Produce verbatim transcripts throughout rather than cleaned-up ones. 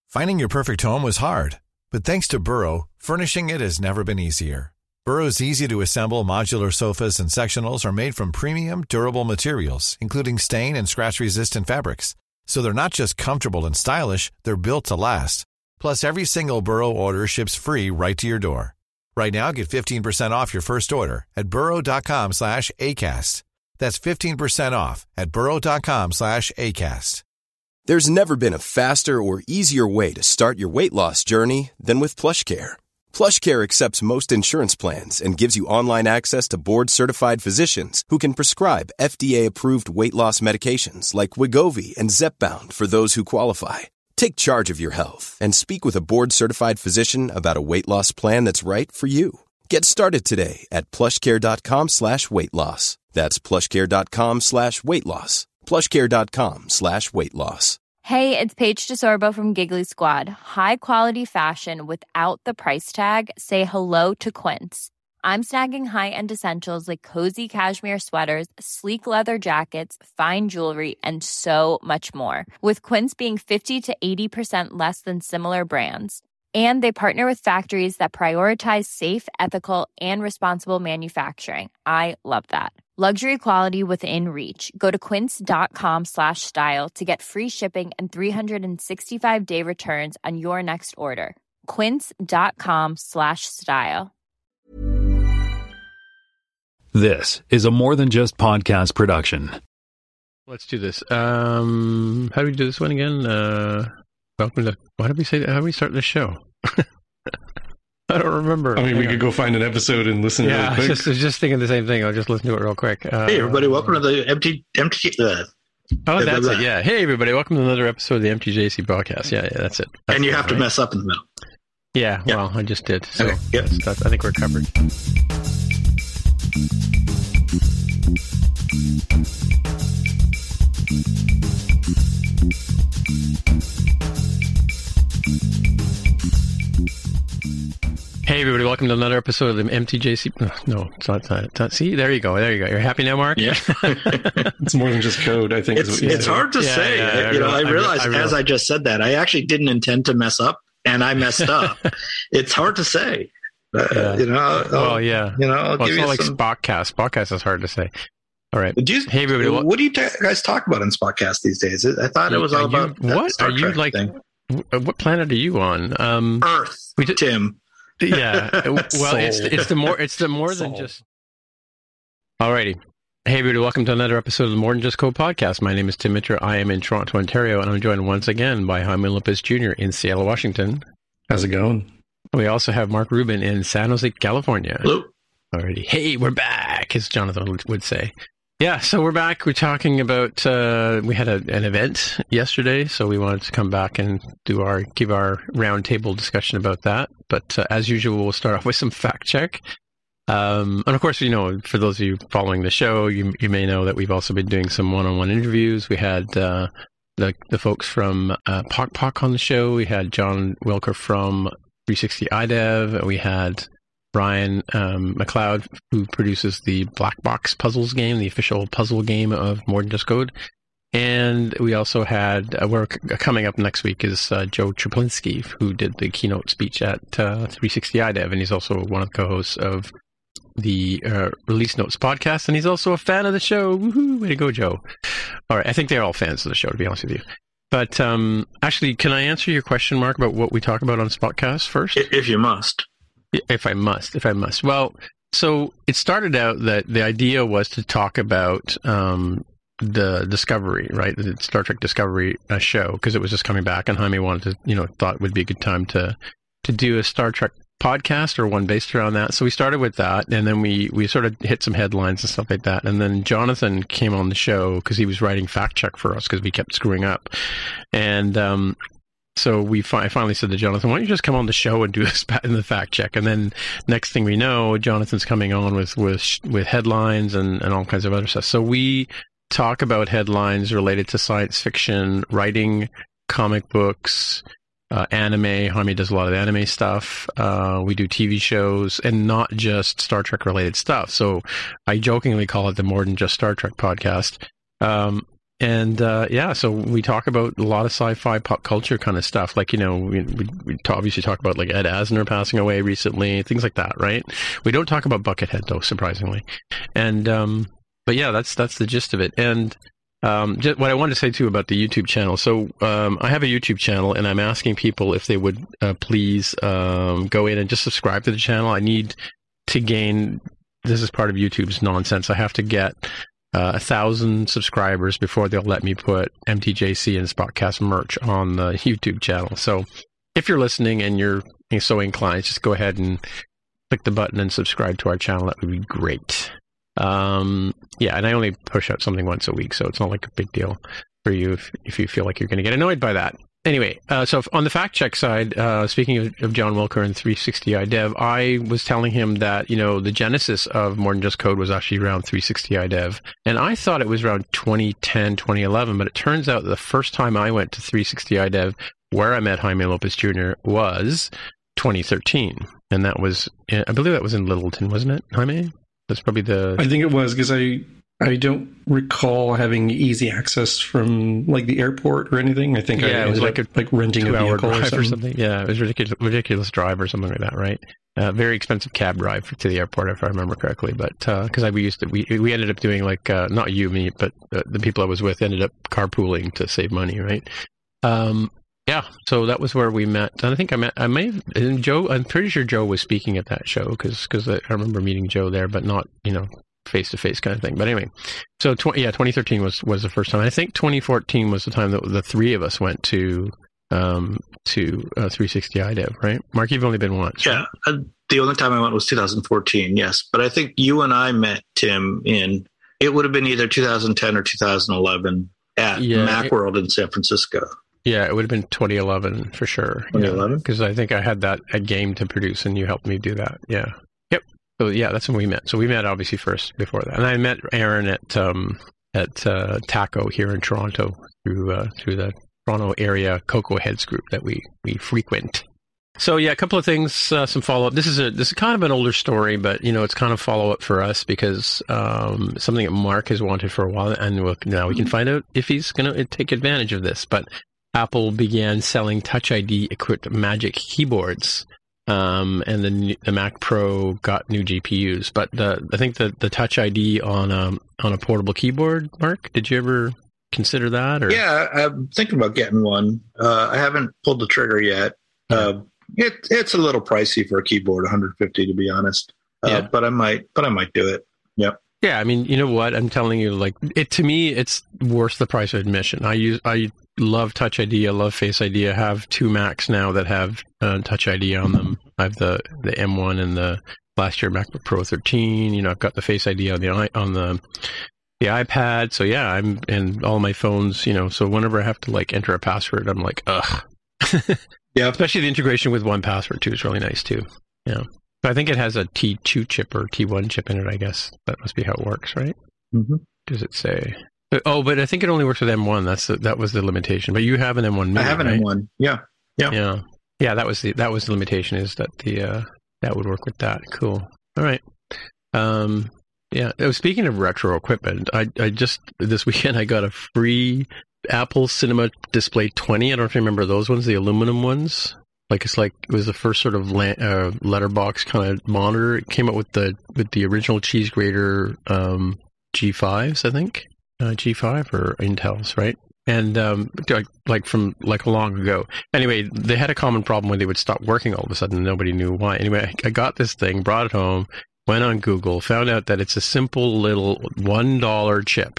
Finding your perfect home was hard, but thanks to Burrow, furnishing it has never been easier. Burrow's easy-to-assemble modular sofas and sectionals are made from premium, durable materials, including stain and scratch-resistant fabrics. So they're not just comfortable and stylish, they're built to last. Plus, every single Burrow order ships free right to your door. Right now, get fifteen percent off your first order at burrow.com slash ACAST. That's fifteen percent off at burrow.com slash ACAST. There's never been a faster or easier way to start your weight loss journey than with PlushCare. PlushCare accepts most insurance plans and gives you online access to board-certified physicians who can prescribe F D A-approved weight loss medications like Wegovy and Zepbound for those who qualify. Take charge of your health and speak with a board-certified physician about a weight loss plan that's right for you. Get started today at plushcare.com slash weight loss. That's plushcare.com slash weight loss. plushcare.com slash weight loss. Hey, it's Paige DeSorbo from Giggly Squad. High quality fashion without the price tag. Say hello to Quince. I'm snagging high-end essentials like cozy cashmere sweaters, sleek leather jackets, fine jewelry, and so much more. With Quince being fifty to eighty percent less than similar brands. And they partner with factories that prioritize safe, ethical, and responsible manufacturing. I love that. Luxury quality within reach. Go to quince.com slash style to get free shipping and three sixty-five day returns on your next order. Quince.com slash style. This is a More Than Just Podcast production. Let's do this. Um, how do we do this one again? Uh, welcome to, why did we say that? How do we start this show? I don't remember. I mean, we could go find an episode and listen yeah, really quick. I was just, I was just thinking the same thing. I'll just listen to it real quick. Uh, hey, everybody. Welcome to the empty, empty, uh, oh, that's it. Yeah. Hey, everybody. Welcome to another episode of the M T J C podcast. Yeah, yeah, that's it. That's and you it, have right? to mess up in the middle. Yeah, yeah. well, I just did. So okay. Yep. that's, that's, I think we're covered. Hey everybody, welcome to another episode of the M T J C. Oh, no, it's not, it's not, it's not. See, there you go, there you go. You're happy now, Mark? Yeah. It's more than just code, I think. It's, is what it's hard to yeah, say. Yeah, yeah, you know, I, I realized I realize. as I just said that, I actually didn't intend to mess up, and I messed up. It's hard to say. Uh, yeah. You know. I'll, well, yeah. You know, I'll well, give it's you not like some... Spotcast. Spotcast is hard to say. All right. Do you, hey everybody, what, what do you t- guys talk about in Spotcast these days? I thought it was all you, about what Star are you Trek like? Thing. What planet are you on? Um, Earth. we did, Tim. Yeah. Well, it's it's the more it's the more than just. Alrighty. Hey everybody, welcome to another episode of the More Than Just Code podcast. My name is Tim Mitra. I am in Toronto, Ontario, and I'm joined once again by Jaime Olympus Junior in Seattle, Washington. How's it going? We also have Mark Rubin in San Jose, California. Hello. Alrighty. Hey, we're back, as Jonathan would say. Yeah, so we're back. We're talking about, uh, we had a, an event yesterday, so we wanted to come back and do our, give our roundtable discussion about that. But uh, as usual, we'll start off with some fact check. Um, and of course, you know, for those of you following the show, you you may know that we've also been doing some one-on-one interviews. We had uh, the the folks from uh, P O C P O C on the show. We had John Wilker from three sixty I Dev. We had Brian um, McLeod, who produces the Black Box Puzzles game, the official puzzle game of More Than Just Code. And we also had, uh, we're c- coming up next week is uh, Joe Triplinski, who did the keynote speech at uh, three sixty I Dev, and he's also one of the co-hosts of the uh, Release Notes podcast, and he's also a fan of the show. Woohoo! Way to go, Joe. All right, I think they're all fans of the show, to be honest with you. But um, actually, can I answer your question, Mark, about what we talk about on Spotcast first? If you must. If I must, if I must. Well, so it started out that the idea was to talk about um, the Discovery, right? The Star Trek Discovery uh, show, because it was just coming back, and Jaime wanted to, you know, thought it would be a good time to to do a Star Trek podcast or one based around that. So we started with that, and then we, we sort of hit some headlines and stuff like that. And then Jonathan came on the show because he was writing fact check for us because we kept screwing up. And um, so we fi- I finally said to Jonathan, why don't you just come on the show and do this in the fact check? And then next thing we know, Jonathan's coming on with with, with headlines and, and all kinds of other stuff. So we talk about headlines related to science fiction, writing, comic books, Uh, anime. Jaime does a lot of anime stuff. Uh, we do T V shows and not just Star Trek related stuff. So I jokingly call it the More Than Just Star Trek podcast. Um, and uh, yeah, so we talk about a lot of sci-fi pop culture kind of stuff. Like, you know, we, we, we obviously talk about like Ed Asner passing away recently, things like that, right? We don't talk about Buckethead though, surprisingly. And um, but yeah, that's that's the gist of it. And um, just what I wanted to say too about the YouTube channel. So um, I have a YouTube channel, and I'm asking people if they would uh, please um, go in and just subscribe to the channel. I need to gain. This is part of YouTube's nonsense. I have to get uh, a thousand subscribers before they'll let me put M T J C and Spotcast merch on the YouTube channel. So if you're listening and you're so inclined, just go ahead and click the button and subscribe to our channel. That would be great. Um, yeah, and I only push out something once a week, so it's not like a big deal for you if, if you feel like you're going to get annoyed by that. Anyway, uh, so on the fact check side, uh, speaking of, of John Wilker and three sixty iDev, I was telling him that, you know, the genesis of More Than Just Code was actually around three sixty iDev. And I thought it was around twenty ten, twenty eleven, but it turns out the first time I went to three sixty iDev, where I met Jaime Lopez Junior, was twenty thirteen. And that was, I believe that was in Littleton, wasn't it, Jaime? That's probably the... I think it was, because I... I don't recall having easy access from like the airport or anything. I think yeah, I it was like up, a like renting a vehicle drive or something. or something. Yeah, it was ridiculous, ridiculous drive or something like that, right? Uh, very expensive cab drive to the airport, if I remember correctly. But because uh, we used to, we we ended up doing like uh, not you, me, but uh, the people I was with ended up carpooling to save money, right? Um, yeah, so that was where we met. And I think I met, I may have, and Joe. I'm pretty sure Joe was speaking at that show because because I remember meeting Joe there, but not, you know, face-to-face kind of thing. But anyway, so tw- yeah, twenty thirteen was, was the first time. I think twenty fourteen was the time that the three of us went to um, to uh, three sixty iDev, right? Mark, you've only been once. Yeah, uh, the only time I went was two thousand fourteen, yes. But I think you and I met, Tim, in, it would have been either two thousand ten or two thousand eleven at yeah, Macworld in San Francisco. Yeah, it would have been twenty eleven for sure. twenty eleven? Because yeah, I think I had that a game to produce and you helped me do that. Yeah. So yeah, that's when we met. So we met obviously first before that, and I met Aaron at um, at uh, Taco here in Toronto through uh, through the Toronto area Cocoa Heads group that we we frequent. So yeah, a couple of things, uh, some follow up. This is a this is kind of an older story, but you know it's kind of follow up for us because um, something that Mark has wanted for a while, and we'll, now we can find out if he's going to take advantage of this. But Apple began selling Touch I D equipped Magic keyboards. Um, and the the Mac Pro got new G P Us, but the, I think the, the Touch I D on a on a portable keyboard. Mark, did you ever consider that? Or? Yeah, I'm thinking about getting one. Uh, I haven't pulled the trigger yet. Yeah. Uh, it it's a little pricey for a keyboard, one hundred fifty to be honest. Uh, yeah. But I might, but I might do it. Yep. Yeah, I mean, you know what? I'm telling you, like, it to me, it's worth the price of admission. I use I. love Touch I D. I love Face I D. I have two Macs now that have uh, Touch I D on them. I have the, the M one and the last year MacBook Pro thirteen. You know, I've got the Face I D on the on the the iPad. So yeah, I'm and all my phones. You know, so whenever I have to like enter a password, I'm like, ugh. Yeah. Especially the integration with one password too is really nice too. Yeah. So I think it has a T two chip or T one chip in it. I guess that must be how it works, right? Mm-hmm. Does it say? Oh, but I think it only works with M one. That's the, that was the limitation. But you have an M one Mini, I have an right? M one. Yeah. Yeah. Yeah. Yeah, that was the that was the limitation, is that the uh, that would work with that. Cool. All right. Um yeah, speaking of retro equipment, I I just this weekend I got a free Apple Cinema Display twenty. I don't know if you remember those ones, the aluminum ones. Like it's like it was the first sort of la- uh, letterbox kind of monitor. It came out with the with the original cheese grater um, G fives, I think. Uh, G five or Intel's, right? And um, like from like long ago. Anyway, they had a common problem where they would stop working all of a sudden and nobody knew why. Anyway, I got this thing, brought it home, went on Google, found out that it's a simple little one dollar chip.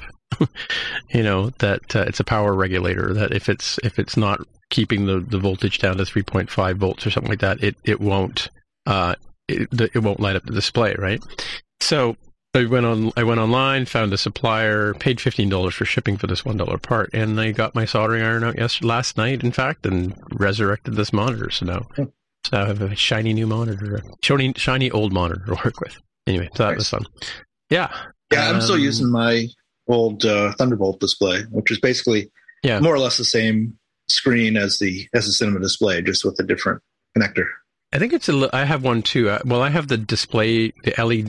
You know, that uh, it's a power regulator, that if it's if it's not keeping the, the voltage down to three point five volts or something like that, it, it won't uh, it, it won't light up the display, right? So I went on. I went online, found a supplier, paid fifteen dollars for shipping for this one dollar part, and I got my soldering iron out yesterday, last night, in fact, and resurrected this monitor. So now, so now I have a shiny new monitor, shiny, shiny old monitor to work with. Anyway, so that nice. was fun. Yeah, yeah. I'm um, still using my old uh, Thunderbolt display, which is basically yeah. more or less the same screen as the as the Cinema Display, just with a different connector. I think it's a. I have one too. Uh, well, I have the display, the L E D.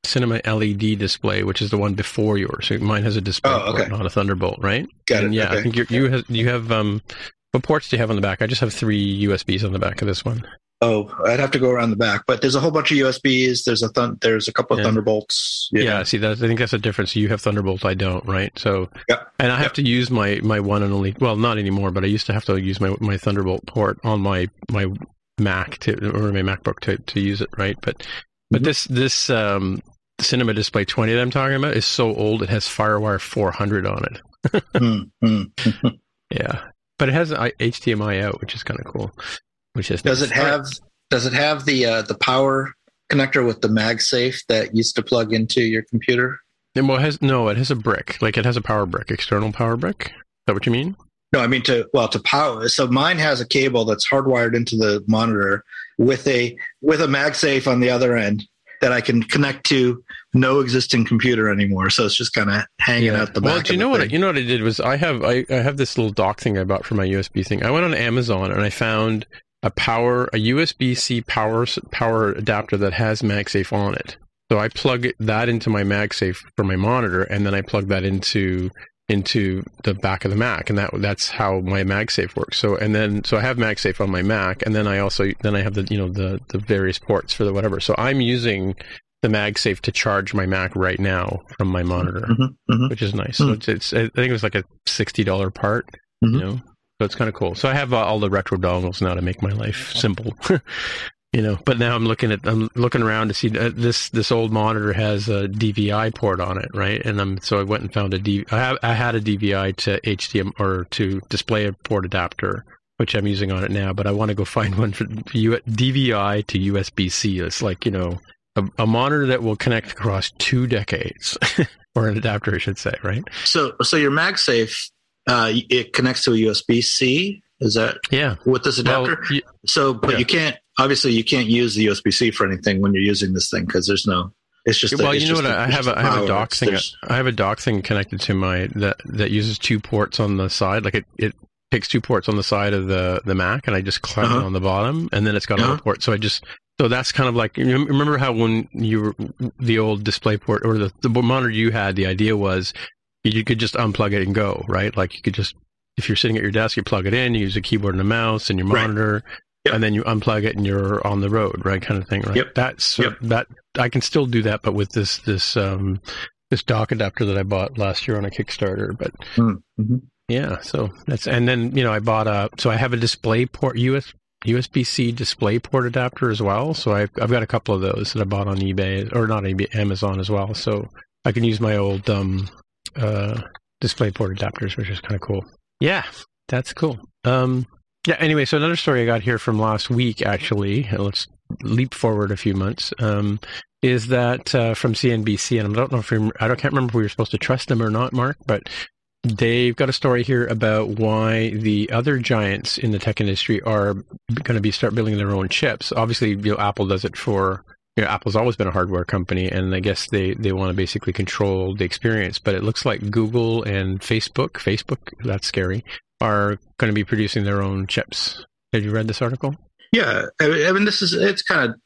Cinema L E D display, which is the one before yours. So mine has a display oh, okay. port, not a Thunderbolt, right? Got and it. Yeah, okay. I think you're, you have you have um, what ports do you have on the back? I just have three U S Bs on the back of this one. Oh, I'd have to go around the back, but there's a whole bunch of U S Bs. There's a thun- there's a couple of yeah. Thunderbolts. Yeah, yeah see, that's, I think that's the difference. You have Thunderbolt, I don't, right? So, yep. and I have yep. to use my, my one and only. Well, not anymore, but I used to have to use my my Thunderbolt port on my my Mac to or my MacBook to, to use it, right? But but mm-hmm. this this um, Cinema Display twenty that I'm talking about is so old. It has FireWire four hundred on it. mm-hmm. Yeah, but it has H D M I out, which is kind of cool. Which is does nice. it have does it have the uh, the power connector with the MagSafe that used to plug into your computer? And well, it has no, it has a brick. Like it has a power brick, external power brick. Is that what you mean? No, I mean to well to power. So mine has a cable that's hardwired into the monitor with a with a MagSafe on the other end that I can connect to no existing computer anymore. So it's just kind of hanging yeah. out the well, back. Do you of know the what? thing. I, you know what I did was I have I, I have this little dock thing I bought for my U S B thing. I went on Amazon and I found a power a U S B C power power adapter that has MagSafe on it. So I plug it, that into my MagSafe for my monitor, and then I plug that into into the back of the Mac, and that that's how my MagSafe works. So and then so I have MagSafe on my Mac, and then I also then I have the you know the the various ports for the whatever. So I'm using the MagSafe to charge my Mac right now from my monitor, mm-hmm, mm-hmm. which is nice. Mm-hmm. So it's, it's I think it was like a sixty dollars part, mm-hmm. you know. So it's kind of cool. So I have uh, all the retro dongles now to make my life simple. You know, but now I'm looking at I'm looking around to see uh, this this old monitor has a D V I port on it, right? And I'm so I went and found a D. I, have, I had a D V I to H D M I or to display port adapter, which I'm using on it now. But I want to go find one for U, D V I to U S B C. It's like you know a, a monitor that will connect across two decades, or an adapter, I should say, right? So so your MagSafe uh, it connects to a U S B C. Is that yeah with this adapter? Well, you, so, but yeah. you can't. Obviously, you can't use the U S B C for anything when you're using this thing because there's no. It's just. Well, a, you know what? A, I have a, I have a dock it's, thing. there's... I have a dock thing connected to my that that uses two ports on the side. Like it, it picks two ports on the side of the, the Mac, and I just clamp uh-huh. it on the bottom, and then it's got uh-huh. another port. So I just. So that's kind of like, you remember how when you were the old display port or the, the monitor you had, the idea was you could just unplug it and go, right? Like you could just, if you're sitting at your desk, you plug it in, you use a keyboard and a mouse and your monitor, right. yep. and then you unplug it and you're on the road, right? Kind of thing, right? Yep. That's, yep. that, I can still do that, but with this, this, um, this dock adapter that I bought last year on a Kickstarter, but mm-hmm. yeah, so that's, and then, you know, I bought a, so I have a display port, U S U S B C display port adapter as well. So I've, I've got a couple of those that I bought on eBay, or not eBay, Amazon as well. So I can use my old um, uh, display port adapters, which is kind of cool. Yeah, that's cool. Um, yeah, anyway, so another story I got here from last week, actually, let's leap forward a few months, um, is that uh, from C N B C, and I don't know if we, I don't, can't remember if we were supposed to trust them or not, Mark, but they've got a story here about why the other giants in the tech industry are going to be start building their own chips. Obviously, you know, Apple does it for, you know, Apple's always been a hardware company, and I guess they, they want to basically control the experience. But it looks like Google and Facebook, Facebook, that's scary, are going to be producing their own chips. Have you read this article? Yeah, I mean, this is, it's kind of,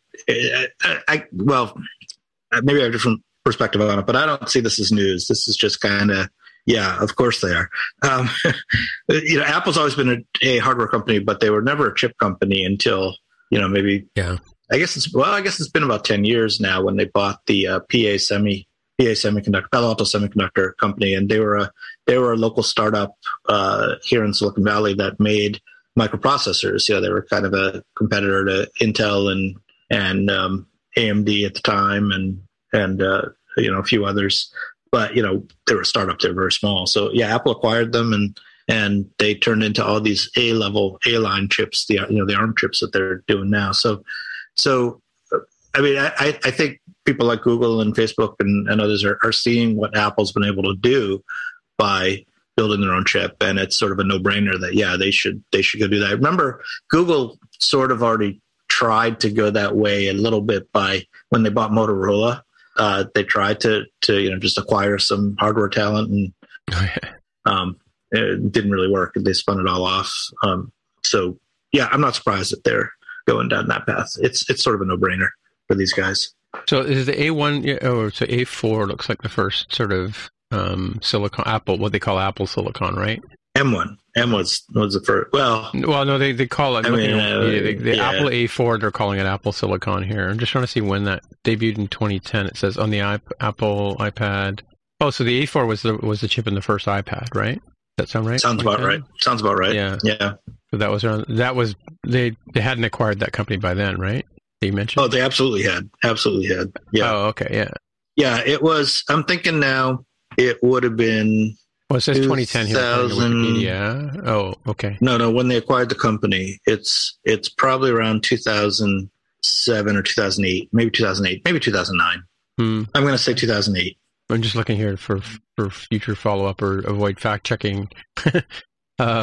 I, I well, maybe I have a different perspective on it, but I don't see this as news. This is just kind of, yeah, of course they are. Um, you know, Apple's always been a, a hardware company, but they were never a chip company until, you know, maybe, yeah. I guess it's, well, I guess it's been about ten years now when they bought the uh, P A Semi, P A Semiconductor, Palo Alto Semiconductor Company. And they were a, they were a local startup uh, here in Silicon Valley that made microprocessors. You know, they were kind of a competitor to Intel and, and um, A M D at the time and, and uh, you know, a few others. But, you know, they were a startup. They were very small. So, yeah, Apple acquired them and and they turned into all these A-level, A-line chips, the you know the ARM chips that they're doing now. So, so I mean, I, I think people like Google and Facebook and, and others are, are seeing what Apple's been able to do by building their own chip. And it's sort of a no-brainer that, yeah, they should they should go do that. Remember, Google sort of already tried to go that way a little bit by when they bought Motorola. Uh, they tried to, to, you know, just acquire some hardware talent and um, it didn't really work. They spun it all off. Um, so, yeah, I'm not surprised that they're going down that path. It's it's sort of a no-brainer for these guys. So is the A one, yeah, oh, so A four looks like the first sort of um, silicon, Apple, what they call Apple Silicon, right? M one. M was was the first. Well, well, no, they, they call it. I mean, uh, the the yeah. Apple A four, they're calling it Apple Silicon here. I'm just trying to see when that debuted in twenty ten. It says on the iP- Apple iPad. Oh, so the A four was the was the chip in the first iPad, right? Does that sound right? Sounds about right. Sounds about right. Yeah, yeah. So that was around. That was they they hadn't acquired that company by then, right? That you mentioned. Oh, they absolutely had. Absolutely had. Yeah. Oh, okay, yeah. Yeah, it was. I'm thinking now. It would have been. Well, it says twenty ten here on Wikipedia. Oh, okay. No, no. When they acquired the company, it's it's probably around two thousand seven or two thousand eight, maybe two thousand eight, maybe two thousand nine. Hmm. I'm going to say two thousand eight. I'm just looking here for for future follow up or avoid fact checking um,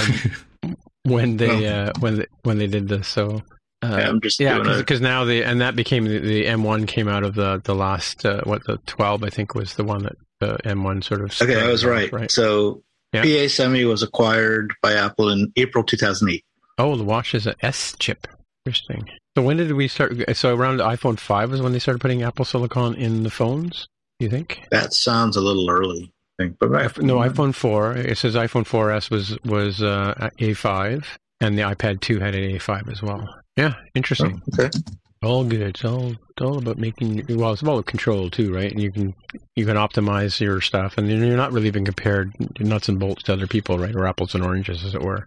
when they uh, when they, when they did this. So uh, yeah, I'm just yeah, doing because now the and that became the, the M one came out of the the last uh, what the twelve I think was the one that the M one sort of. Okay, I was right. right. So yeah. P A Semi was acquired by Apple in April two thousand eight. Oh, the watch is an S chip. Interesting. So when did we start? So around the iPhone five was when they started putting Apple Silicon in the phones. You think? That sounds a little early. I think, but I, no, iPhone four. It says iPhone four S was was uh, A five, and the iPad two had an A five as well. Yeah, interesting. Oh, okay. All good. It's all it's all about making. Well, it's about control too, right? And you can you can optimize your stuff, and you're not really being compared nuts and bolts to other people, right? Or apples and oranges, as it were.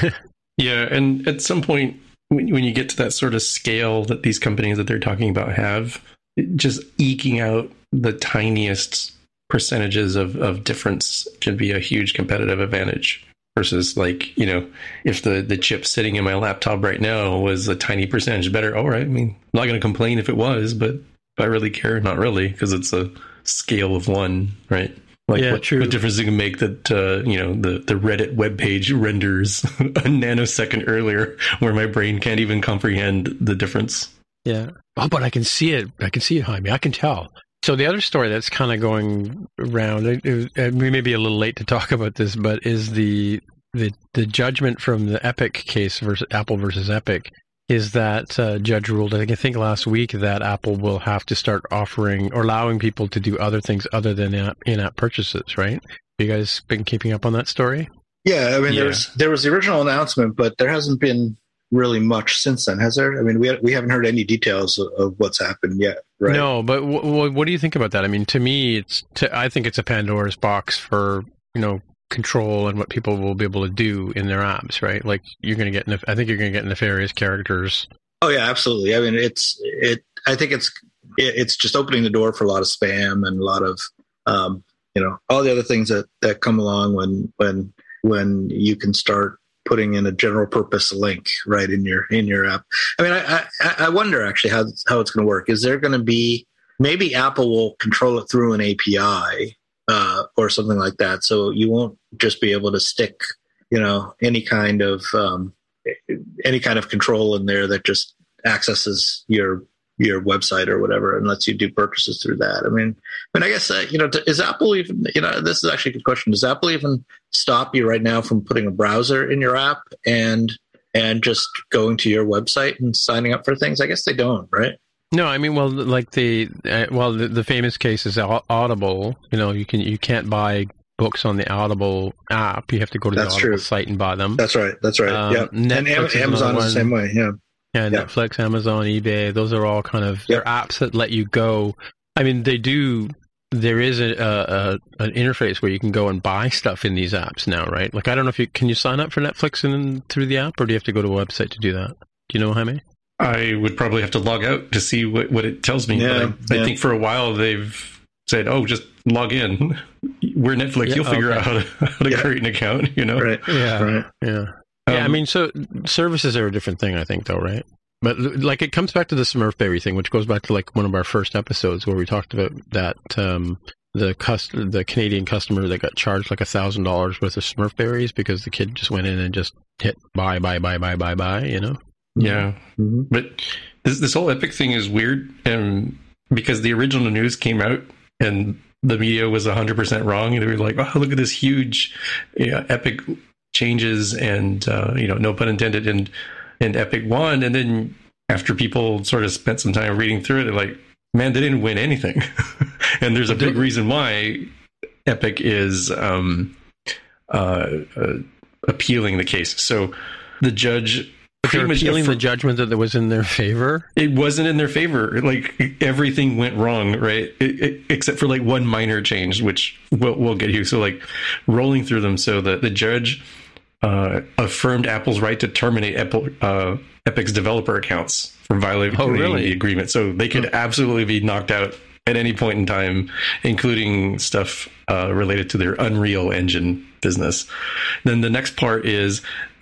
Yeah, and at some point, when when you get to that sort of scale that these companies that they're talking about have, just eking out the tiniest percentages of, of difference can be a huge competitive advantage versus, like, you know, if the, the chip sitting in my laptop right now was a tiny percentage better, all right, I mean, I'm not going to complain if it was, but if I really care, not really, because it's a scale of one, right? Like, yeah, what, true. what difference does it make that, uh, you know, the, the Reddit webpage renders a nanosecond earlier where my brain can't even comprehend the difference? Yeah. Oh, but I can see it. I can see it, Jaime. I can tell. So the other story that's kind of going around, it, it, we may be a little late to talk about this, but is the the, the judgment from the Epic case versus Apple versus Epic is that uh, judge ruled, I think, I think last week, that Apple will have to start offering or allowing people to do other things other than in-app, in-app purchases, right? You guys been keeping up on that story? Yeah, I mean, yeah. there's there was the original announcement, but there hasn't been really much since then, has there? I mean, we we haven't heard any details of, of what's happened yet, right? No, but w- w- what do you think about that? I mean, to me, it's t- I think it's a Pandora's box for, you know, control and what people will be able to do in their apps, right? Like, you're going to get, nef- I think you're going to get nefarious characters. Oh yeah, absolutely. I mean, it's it. I think it's it, it's just opening the door for a lot of spam and a lot of um, you know, all the other things that that come along when when when you can start putting in a general purpose link right in your in your app. I mean, I I, I wonder actually how how it's going to work. Is there going to be, maybe Apple will control it through an A P I uh, or something like that, so you won't just be able to stick, you know, any kind of um, any kind of control in there that just accesses your your website or whatever and lets you do purchases through that. I mean, I mean, I guess, uh, you know, is Apple even, you know, this is actually a good question. Does Apple even stop you right now from putting a browser in your app and, and just going to your website and signing up for things? I guess they don't, right? No, I mean, well, like the, uh, well, the, the famous case is Audible. You know, you can, you can't buy books on the Audible app. You have to go to That's the Audible true. site and buy them. That's right. That's right. Um, yeah. And Am- Amazon is the same way. Yeah. Yeah, yeah, Netflix, Amazon, eBay, those are all kind of, yep. they're apps that let you go. I mean, they do, there is a, a, an interface where you can go and buy stuff in these apps now, right? Like, I don't know if you, can you sign up for Netflix and through the app, or do you have to go to a website to do that? Do you know, Jaime? I would probably have to log out to see what, what it tells me. Yeah, but I, yeah. I think for a while they've said, oh, just log in. We're Netflix. Yeah, You'll figure okay. out how to, how to Yeah. create an account, you know? Right. Yeah. Right. Yeah. Yeah, I Um, mean, so services are a different thing, I think, though, right? But, like, it comes back to the Smurfberry thing, which goes back to, like, one of our first episodes where we talked about that, um, the cust- the Canadian customer that got charged, like, one thousand dollars worth of Smurfberries because the kid just went in and just hit buy, buy, buy, buy, buy, buy, you know? Yeah. Mm-hmm. But this this whole Epic thing is weird, and because the original news came out and the media was one hundred percent wrong, and they were like, oh, look at this huge yeah, Epic changes, and, uh, you know, no pun intended, and, and Epic won. And then after people sort of spent some time reading through it, they're like, man, they didn't win anything. And there's a big reason why Epic is um, uh, uh, appealing the case. So the judge... They're appealing the judgment that was in their favor? It wasn't in their favor. Like, everything went wrong, right? It, it, except for, like, one minor change, which we'll, we'll get to. So, like, rolling through them. So the, the judge uh, affirmed Apple's right to terminate Apple, uh, Epic's developer accounts for violating oh, really? the agreement. So they could absolutely be knocked out at any point in time, including stuff uh, related to their Unreal Engine business. Then the next part is...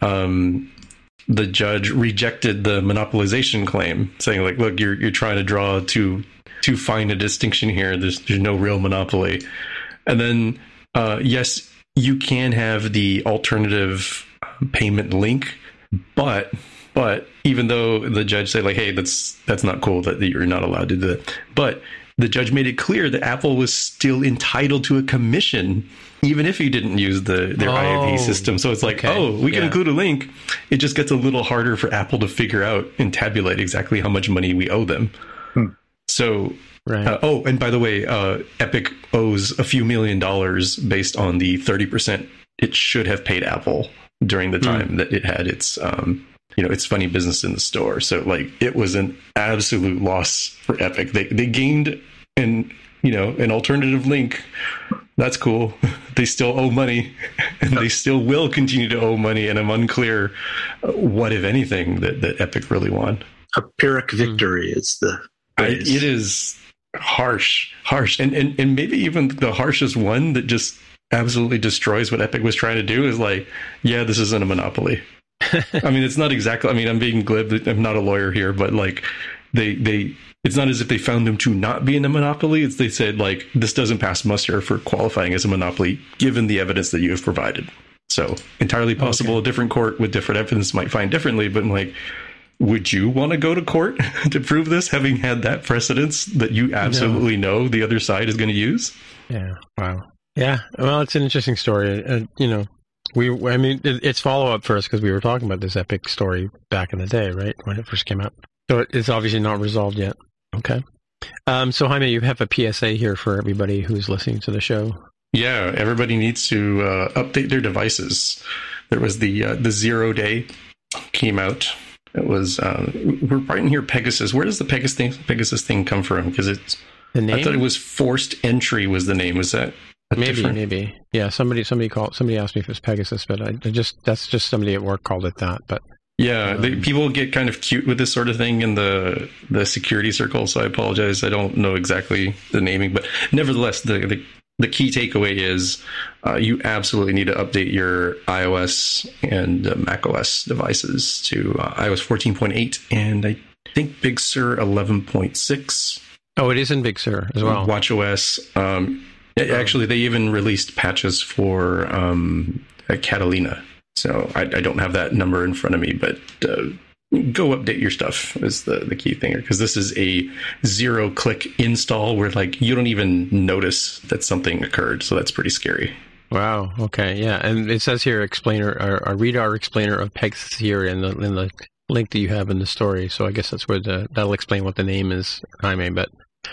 Um, the judge rejected the monopolization claim, saying, like, look, you're you're trying to draw too too fine a distinction here. There's there's no real monopoly. And then, uh, yes, you can have the alternative payment link, but but even though the judge said, like, hey, that's that's not cool, that you're not allowed to do that, but the judge made it clear that Apple was still entitled to a commission, even if you didn't use the their oh, I A P system. So it's like, okay. oh, we can yeah. include a link. It just gets a little harder for Apple to figure out and tabulate exactly how much money we owe them. Hmm. So, right. uh, oh, and by the way, uh, Epic owes a few million dollars based on the thirty percent it should have paid Apple during the time hmm. that it had its... Um, you know, it's funny business in the store. So, like, it was an absolute loss for Epic. They they gained an, you know, an alternative link. That's cool. They still owe money, and they still will continue to owe money. And I'm unclear what, if anything, that, that Epic really won. A Pyrrhic victory mm. is the I, it is harsh, harsh. And, and, and maybe even the harshest one that just absolutely destroys what Epic was trying to do is like, yeah, this isn't a monopoly. I mean, it's not exactly, I mean, I'm being glib. I'm not a lawyer here, but like they, they, it's not as if they found them to not be in a monopoly. It's they said, like, this doesn't pass muster for qualifying as a monopoly, given the evidence that you have provided. So entirely possible okay. a different court with different evidence might find differently, but like, would you want to go to court to prove this, having had that precedence that you absolutely no. know the other side is going to use? Yeah. Wow. Yeah. Well, it's an interesting story. Uh, you know, We, I mean, it's follow-up for us because we were talking about this Epic story back in the day, right, when it first came out. So it's obviously not resolved yet. Okay. Um, so, Jaime, you have a P S A here for everybody who's listening to the show. Yeah, everybody needs to uh, update their devices. There was the uh, the zero day came out. It was, uh, we're writing here Pegasus. Where does the Pegasus thing, Pegasus thing come from? Because it's, the name? I thought it was Forced Entry was the name. Was that? Maybe, different... maybe. Yeah, somebody somebody called somebody asked me if it was Pegasus, but I, I just that's just somebody at work called it that. But yeah, um, they, people get kind of cute with this sort of thing in the the security circle, so I apologize. I don't know exactly the naming, but nevertheless, the the, the key takeaway is uh, you absolutely need to update your iOS and uh, macOS devices to uh, iOS fourteen point eight and I think Big Sur eleven point six. Oh, it is in Big Sur as well. WatchOS. Um, Actually, they even released patches for um, Catalina. So I, I don't have that number in front of me, but uh, go update your stuff is the, the key thing here. Because this is a zero-click install where like you don't even notice that something occurred. So that's pretty scary. Wow. Okay. Yeah. And it says here, explainer, or, or read our explainer of Pegasus here in the in the link that you have in the story. So I guess that's where the that'll explain what the name is, Jaime. But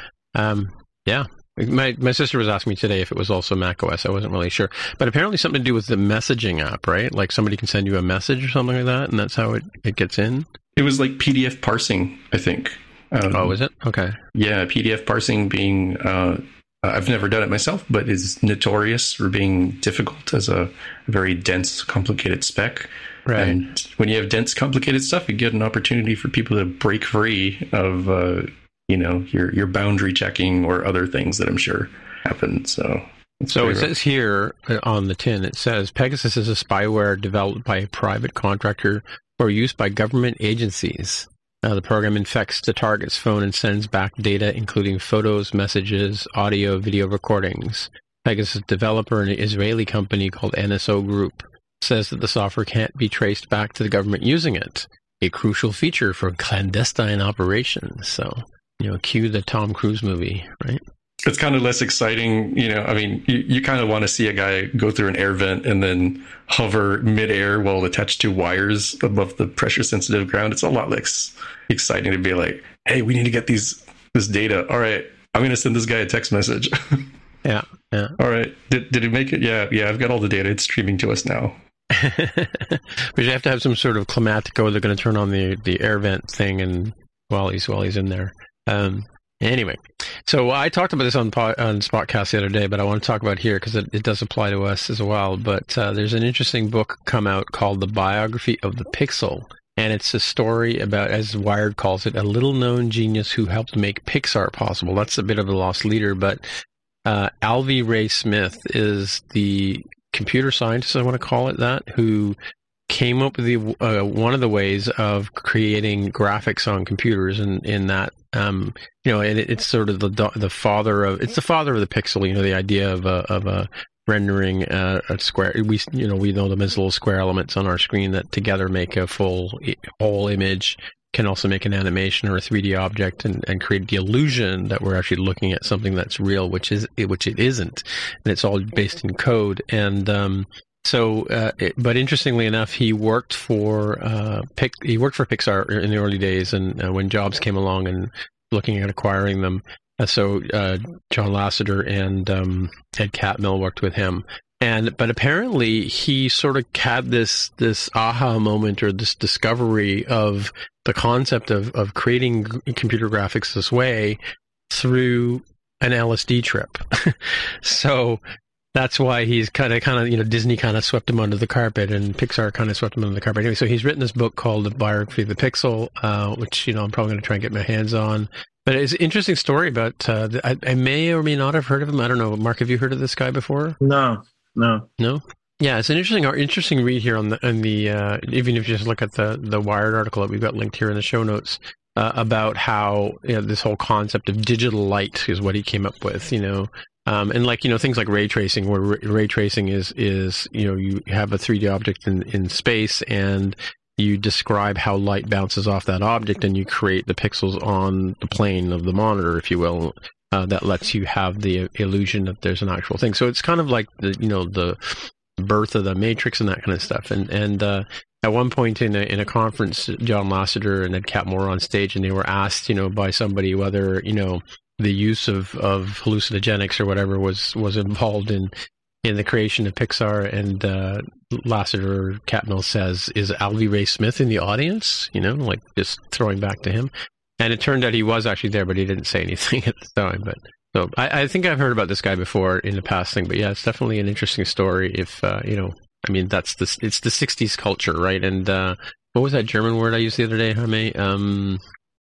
um, yeah. My my sister was asking me today if it was also macOS. I wasn't really sure. But apparently something to do with the messaging app, right? Like somebody can send you a message or something like that, and that's how it, it gets in? It was like P D F parsing, I think. Um, oh, is it? Okay. Yeah, P D F parsing being... Uh, I've never done it myself, but is notorious for being difficult as a very dense, complicated spec. Right. And when you have dense, complicated stuff, you get an opportunity for people to break free of... Uh, you know, your your boundary checking or other things that I'm sure happen. So, so it says here on the tin, it says Pegasus is a spyware developed by a private contractor for use by government agencies. Uh, the program infects the target's phone and sends back data, including photos, messages, audio, video recordings. Pegasus developer, an Israeli company called N S O Group, says that the software can't be traced back to the government using it, a crucial feature for clandestine operations. So... You know, cue the Tom Cruise movie, right? It's kind of less exciting, you know. I mean, you, you kind of want to see a guy go through an air vent and then hover midair while attached to wires above the pressure-sensitive ground. It's a lot less exciting to be like, hey, we need to get these this data. All right, I'm going to send this guy a text message. Yeah, yeah. All right, did did he make it? Yeah, yeah. I've got all the data. It's streaming to us now. But you have to have some sort of climatico. They're going to turn on the, the air vent thing, and while he's while he's in there. Um, anyway, so I talked about this on on Spotcast the other day, but I want to talk about it here because it, it does apply to us as well. But uh, there's an interesting book come out called The Biography of the Pixel, and it's a story about, as Wired calls it, a little-known genius who helped make Pixar possible. That's a bit of a lost leader, but uh, Alvy Ray Smith is the computer scientist, I want to call it that, who came up with the uh, one of the ways of creating graphics on computers, and in that, um, you know, and it, it's sort of the the father of it's the father of the pixel. You know, the idea of a of a rendering uh, a square. We you know we know them as little square elements on our screen that together make a full whole image. Can also make an animation or a three D object and, and create the illusion that we're actually looking at something that's real, which is which it isn't, and it's all based in code. And um, so, uh, it, but interestingly enough, he worked for uh, Pic, he worked for Pixar in the early days, and uh, when Jobs came along and looking at acquiring them, uh, so uh, John Lasseter and um, Ed Catmull worked with him. And but apparently he sort of had this this aha moment or this discovery of the concept of, of creating computer graphics this way through an L S D trip. So that's why he's kind of kind of you know Disney kind of swept him under the carpet, and Pixar kind of swept him under the carpet. Anyway, so he's written this book called The Biography of the Pixel, uh, which you know I'm probably going to try and get my hands on. But it's an interesting story about. Uh, I, I may or may not have heard of him. I don't know. Mark, have you heard of this guy before? No. No, no, yeah, it's an interesting, interesting read here on the, on the uh, even if you just look at the the Wired article that we've got linked here in the show notes uh, about how you know, this whole concept of digital light is what he came up with, you know, um, and like you know things like ray tracing, where ray, ray tracing is is you know you have a three D object in in space and you describe how light bounces off that object, and you create the pixels on the plane of the monitor, if you will. Uh, that lets you have the illusion that there's an actual thing. So it's kind of like the you know the birth of the Matrix and that kind of stuff. And and uh, at one point in a in a conference, John Lasseter and Ed Catmull were on stage, and they were asked you know by somebody whether you know the use of, of hallucinogenics or whatever was was involved in in the creation of Pixar. And uh, Lasseter Catmull says, "Is Alvy Ray Smith in the audience?" You know, like just throwing back to him. And it turned out he was actually there, but he didn't say anything at the time. But so I, I think I've heard about this guy before in the past thing. But yeah, it's definitely an interesting story. If uh, you know, I mean, that's the it's the sixties culture, right? And uh, what was that German word I used the other day, Jaime? Um,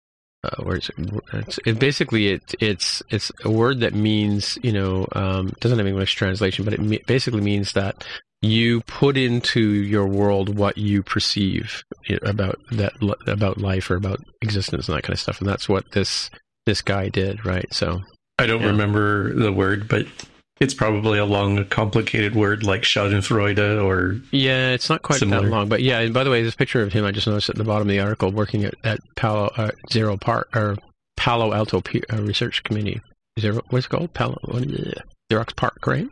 uh, where is it? It's, it basically it it's it's a word that means you know um, doesn't have English translation, but it me- basically means that you put into your world what you perceive about that about life or about existence and that kind of stuff, and that's what this this guy did, right? So I don't yeah. remember the word, but it's probably a long, complicated word like Schadenfreude or yeah, it's not quite similar. That long. But yeah, and by the way, this picture of him I just noticed at the bottom of the article, working at, at Palo uh, Zero Park or Palo Alto P- uh, Research Committee. Zero, what's it called? Palo what is it? Xerox PARC, right?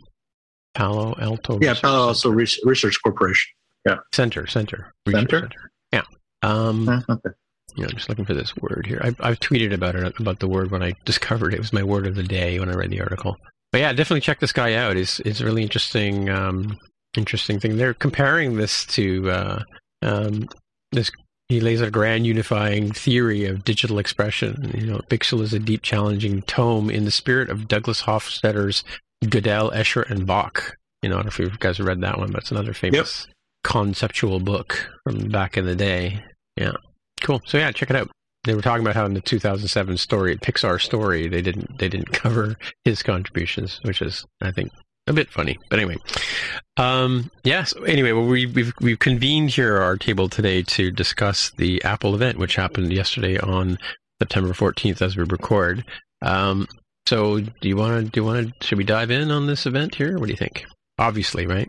Palo Alto. Yeah, Palo Alto Research, Research Corporation. Yeah. Center, center. Center? Center. Yeah. Um, uh, okay. You know, just looking for this word here. I've, I've tweeted about it, about the word when I discovered it. It was my word of the day when I read the article. But yeah, definitely check this guy out. It's, it's a really interesting, um, interesting thing. They're comparing this to, uh, um, this, he lays a grand unifying theory of digital expression. You know, Pixel is a deep, challenging tome in the spirit of Douglas Hofstadter's Gödel, Escher, and Bach. You know, I don't know if you guys have read that one, but it's another famous yep. conceptual book from back in the day. Yeah, cool. So yeah, check it out. They were talking about how in the two thousand seven story, Pixar story, they didn't they didn't cover his contributions, which is, I think, a bit funny. But anyway, um, yeah. So anyway, well, we, we've we've convened here at our table today to discuss the Apple event, which happened yesterday on September fourteenth, as we record. Um, So, do you want to? Do you want to? Should we dive in on this event here? What do you think? Obviously, right?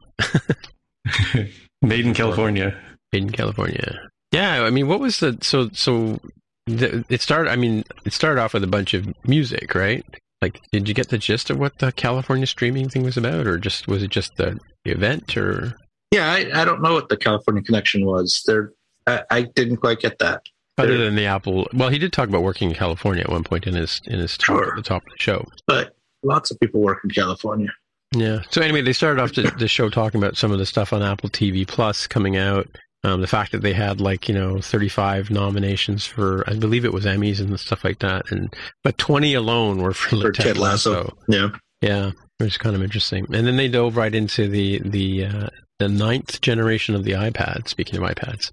Made in California. Made in California. Yeah, I mean, what was the so so? The, it started. I mean, it started off with a bunch of music, right? Like, did you get the gist of what the California streaming thing was about, or just was it just the, the event, or? Yeah, I, I don't know what the California connection was. There, I, I didn't quite get that. Other than the Apple, well, he did talk about working in California at one point in his in his talk Sure. at the top of the show. But lots of people work in California. Yeah. So anyway, they started off the, the show talking about some of the stuff on Apple T V Plus coming out. Um, the fact that they had like, you know, thirty-five nominations for, I believe it was Emmys and stuff like that. And, but twenty alone were for, For Ted, Ted Lasso. Lasso. Yeah. Yeah. Which is kind of interesting. And then they dove right into the, the, uh, the ninth generation of the iPad, speaking of iPads.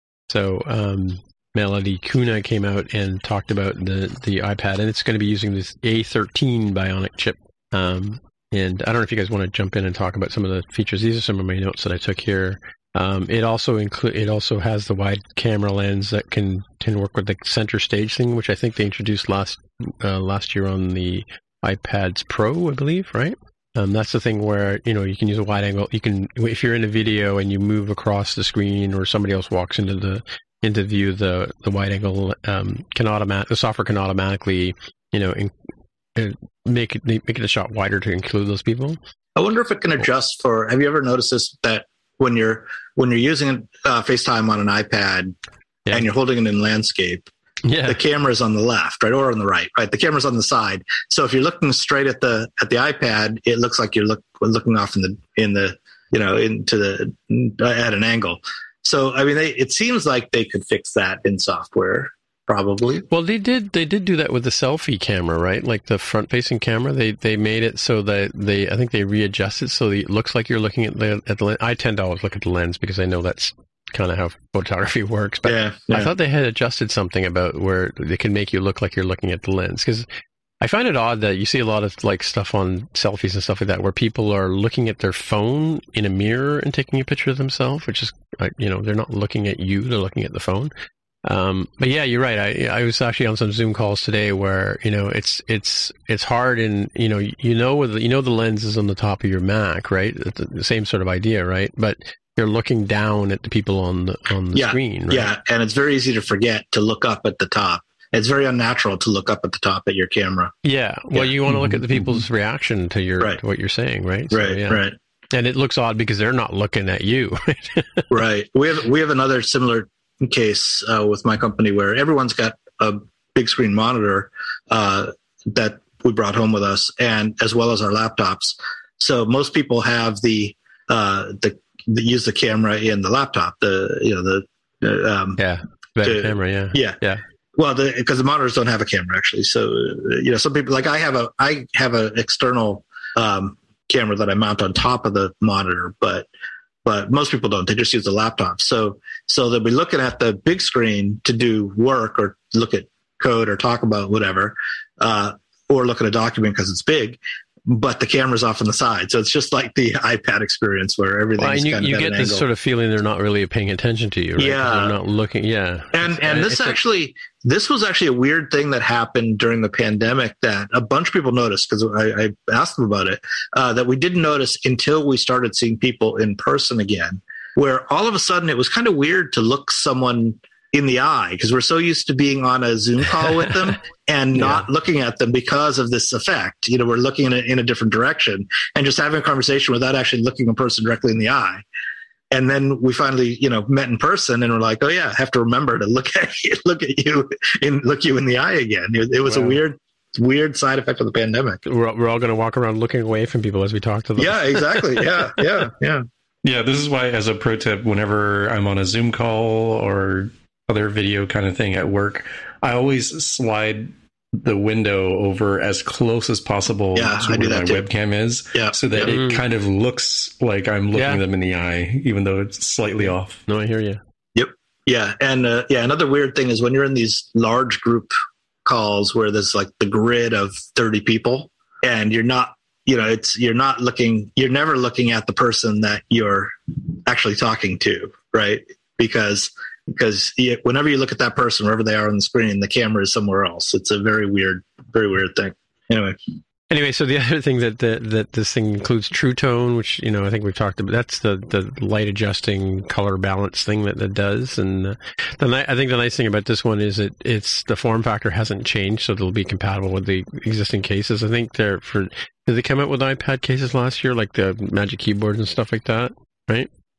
So, um, Melody Kuna came out and talked about the, the iPad, and it's going to be using this A thirteen Bionic chip. Um, and I don't know if you guys want to jump in and talk about some of the features. These are some of my notes that I took here. Um, it also include it also has the wide camera lens that can can work with the center stage thing, which I think they introduced last uh, last year on the iPads Pro, I believe, right? Um, that's the thing where, you know, you can use a wide angle. You can, if you're in a video and you move across the screen, or somebody else walks into the into view, the the wide angle um, can automatic the software can automatically, you know, in, uh, make it make it a shot wider to include those people. I wonder if it can adjust for. Have you ever noticed this, that when you're when you're using uh, FaceTime on an iPad Yeah. and you're holding it in landscape, Yeah, the camera's on the left, right, or on the right, right? The camera's on the side. So if you're looking straight at the at the iPad, it looks like you're look, looking off in the in the you know into the at an angle. So I mean, they, it seems like they could fix that in software, probably. well, they did. They did do that with the selfie camera, right? Like the front-facing camera. They they made it so that they. I think they readjusted so that it looks like you're looking at the at the. lens. I tend to always look at the lens because I know that's kind of how photography works. But Yeah, yeah. I thought they had adjusted something about where they can make you look like you're looking at the lens, because I find it odd that you see a lot of like stuff on selfies and stuff like that where people are looking at their phone in a mirror and taking a picture of themselves, which is, like, you know, they're not looking at you, they're looking at the phone. Um, but yeah, you're right. I, I was actually on some Zoom calls today where, you know, it's, it's, it's hard, and, you know, you know, with the, you know, the lens is on the top of your Mac, right? It's the same sort of idea, right? But you're looking down at the people on the, on the yeah, screen, right? Yeah. And it's very easy to forget to look up at the top. It's very unnatural to look up at the top at your camera. Yeah. Well, Yeah. you want to look at the people's reaction to your, Right. to what you're saying, right? So, Right. yeah. Right. And it looks odd because they're not looking at you. Right. We have we have another similar case uh, with my company where everyone's got a big screen monitor uh, that we brought home with us, and as well as our laptops. So most people have the uh, the, the use the camera in the laptop. The you know the uh, um, yeah. Better To- camera. Yeah. yeah. Yeah. Well, because the, the monitors don't have a camera actually. So uh, you know, some people, like I have a I have an external um, camera that I mount on top of the monitor, but but most people don't. They just use the laptop. So so they'll be looking at the big screen to do work or look at code or talk about whatever, uh, or look at a document because it's big. But the camera's off on the side, so it's just like the iPad experience where everything's Well, and you, kind of you at get an this angle. sort of feeling they're not really paying attention to you, right? 'Cause Yeah. They're not looking. Yeah. And It's- and uh, this it's a- actually this was actually a weird thing that happened during the pandemic that a bunch of people noticed, because I, I asked them about it, uh, that we didn't notice until we started seeing people in person again, where all of a sudden it was kind of weird to look someone in the eye, because we're so used to being on a Zoom call with them and not Yeah. looking at them because of this effect. You know, we're looking in a, in a different direction and just having a conversation without actually looking a person directly in the eye. And then we finally, you know, met in person, and we're like, "Oh yeah, I have to remember to look at you, look at you, and look you in the eye again." It, it was Wow. a weird, weird side effect of the pandemic. We're, we're all going to walk around looking away from people as we talk to them. Yeah, exactly. Yeah, yeah, yeah. Yeah, this is why, as a pro tip, whenever I'm on a Zoom call or other video kind of thing at work, I always slide the window over as close as possible Yeah, to I do where my that too. webcam is, Yeah. so that Yeah. it kind of looks like I'm looking Yeah. them in the eye, even though it's slightly off. No, I hear you. Yeah, and uh, yeah, another weird thing is when you're in these large group calls where there's like the grid of thirty people, and you're not, you know, it's you're not looking, you're never looking at the person that you're actually talking to, right? Because because you, whenever you look at that person, wherever they are on the screen, the camera is somewhere else. It's a very weird, very weird thing. Anyway, Anyway, so the other thing that that, that this thing includes True Tone, which, you know, I think we've talked about. That's the, the light adjusting color balance thing that that does. And uh, the ni- I think the nice thing about this one is it it's the form factor hasn't changed, so it'll be compatible with the existing cases. I think they're for did they come out with iPad cases last year, like the Magic Keyboards and stuff like that, right?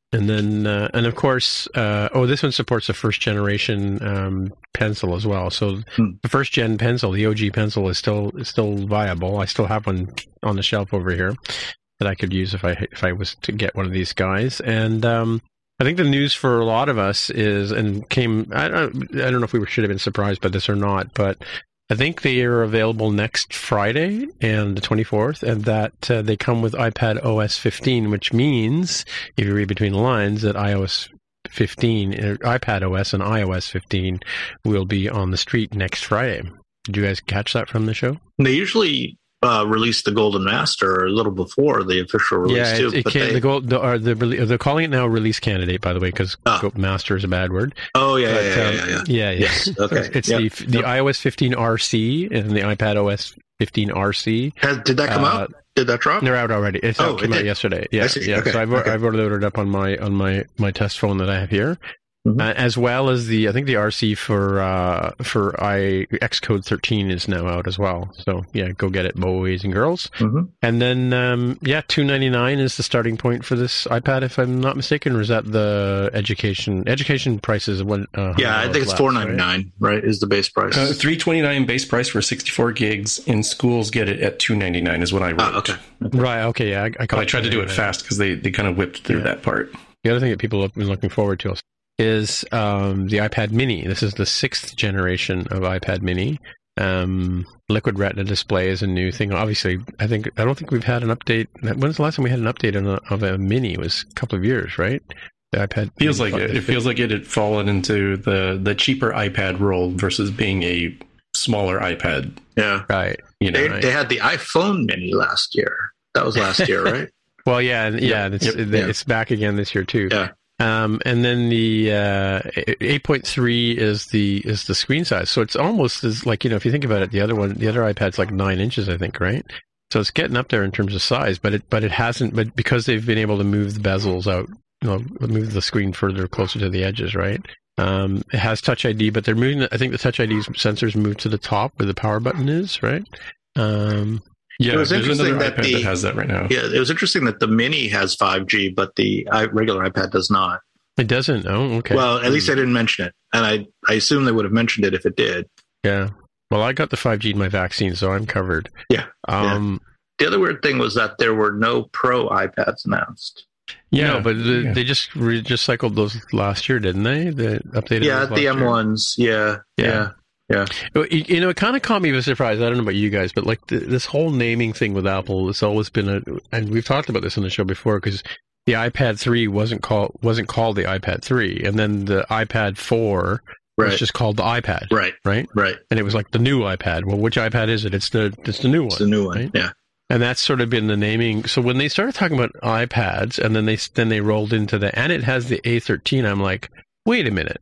And then, uh, and of course, uh, oh, this one supports a first generation um, pencil as well. So hmm. the first gen pencil, the O G pencil, is still is still viable. I still have one on the shelf over here that I could use if I if I was to get one of these guys. And um, I think the news for a lot of us is, and came, I don't, I don't know if we should have been surprised by this or not, but I think they are available next Friday and the twenty-fourth, and that uh, they come with iPad O S fifteen, which means, if you read between the lines, that iOS fifteen, uh, iPad O S and iOS fifteen will be on the street next Friday. Did you guys catch that from the show? They usually uh, release the Golden Master a little before the official release, yeah, too. It, it but can, they... the gold, the, or the, they're calling it now release candidate, by the way, because oh. Master is a bad word. Oh, yeah, but, yeah, yeah, um, yeah, yeah. yeah, yeah. Yes. Okay. It's yep. the the yep. iOS fifteen R C and the iPad O S fifteen R C. Has, did that come uh, out? Did that drop? They're out already. It's oh, out, came it out yesterday. Yeah, yeah. Okay. So I've okay. I've loaded it up on my on my my test phone that I have here. Mm-hmm. Uh, as well as the, I think the R C for uh, for I Xcode thirteen is now out as well. So yeah, go get it, boys and girls. Mm-hmm. And then um, yeah, two ninety-nine is the starting point for this iPad, if I'm not mistaken, or is that the education education prices? One, uh, yeah, I think it's four ninety-nine. Right? right, is the base price. Uh, three twenty-nine base price for sixty-four gigs. In schools, get it at two ninety-nine is what I wrote. Oh, okay. okay. Right. Okay. Yeah, I, I, I tried to do it fast because they they kind of whipped through yeah. that part. The other thing that people have been looking forward to is um, the iPad Mini. This is the sixth generation of iPad Mini. Um, Liquid Retina display is a new thing. Obviously, I think I don't think we've had an update. When's the last time we had an update on a, of a Mini? It was a couple of years, right? The iPad feels like it. It feels like it had fallen into the the cheaper iPad role versus being a smaller iPad. Yeah, right. You know, they, right? they had the iPhone Mini last year. That was last year, right? Well, yeah, yeah, yep. It's, yep. it's back again this year too. Yeah. Um, and then the uh, eight point three is the is the screen size, so it's almost as like, you know, if you think about it, the other one, the other iPad's like nine inches, I think, right? So it's getting up there in terms of size, but it but it hasn't. But because they've been able to move the bezels out, you know, move the screen further closer to the edges, right? Um, it has Touch I D, but they're moving. I think the Touch I D sensors move to the top where the power button is, right? Um, Yeah, it was there's interesting another that iPad the, that has that right now. Yeah, it was interesting that the Mini has five G, but the regular iPad does not. It doesn't? Oh, okay. Well, at least I didn't mention it, and I, I assume they would have mentioned it if it did. Yeah. Well, I got the five G in my vaccine, so I'm covered. Yeah. Um, yeah. The other weird thing was that there were no Pro iPads announced. Yeah, no, but the, yeah. they just re- just cycled those last year, didn't they? The updated. Yeah, the M ones. Yeah, yeah. Yeah. Yeah. You know, it kind of caught me by surprise. I don't know about you guys, but like the, this whole naming thing with Apple, it's always been a, and we've talked about this on the show before, because the iPad three wasn't called wasn't called the iPad three, and then the iPad four right. was just called the iPad. Right. Right. Right. And it was like the new iPad. Well, which iPad is it? It's the it's the new one. It's the new one. Right? Yeah. And that's sort of been the naming. So when they started talking about iPads, and then they then they rolled into the, and it has the A thirteen. I'm like, wait a minute.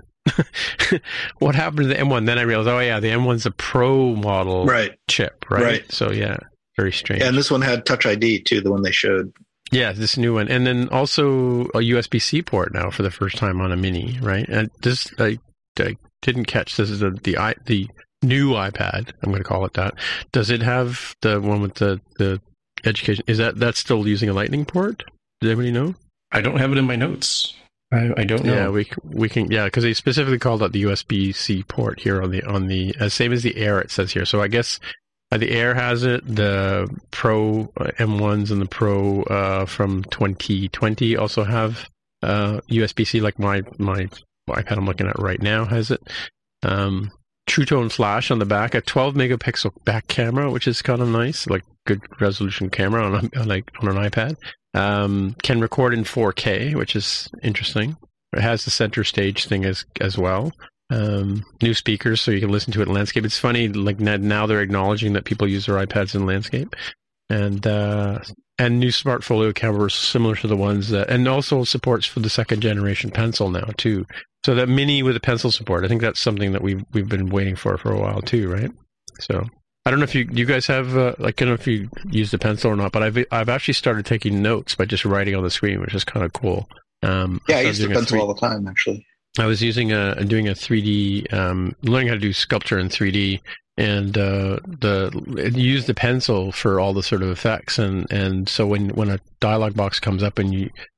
What happened to the M one? Then I realized, oh yeah, the M one's a Pro model right. chip, right? Right. So yeah, very strange. Yeah, and this one had Touch I D too, the one they showed. Yeah, this new one, and then also a U S B C port now for the first time on a Mini, right? And this I, I didn't catch. This is the the i the new iPad. I'm going to call it that. Does it have the one with the the education? Is that that's still using a Lightning port? Does anybody know? I don't have it in my notes. I, I don't know. Yeah, we we can. Yeah, because they specifically called out the U S B C port here on the on the uh, same as the Air. It says here. So I guess uh, the Air has it. The Pro uh, M ones and the Pro uh, from twenty twenty also have uh, U S B C. Like my my iPad I'm looking at right now has it. Um, True Tone Flash on the back, a twelve megapixel back camera, which is kind of nice, like good resolution camera on, a, on like on an iPad. Um, can record in four K, which is interesting. It has the center stage thing as as well. Um, new speakers, so you can listen to it in landscape. It's funny, like now they're acknowledging that people use their iPads in landscape, and uh, and new Smart Folio cameras similar to the ones that, and also supports for the second generation pencil now too. So that Mini with a pencil support, I think that's something that we've we've been waiting for for a while too, right? So. I don't know if you you guys have uh, like I don't know if you use the pencil or not, but I've I've actually started taking notes by just writing on the screen, which is kind of cool. Um, yeah, I, I use the pencil three, all the time, actually. I was using a doing a three D, um, learning how to do sculpture in three D, and uh, the use the pencil for all the sort of effects, and, and so when, when a dialog box comes up and you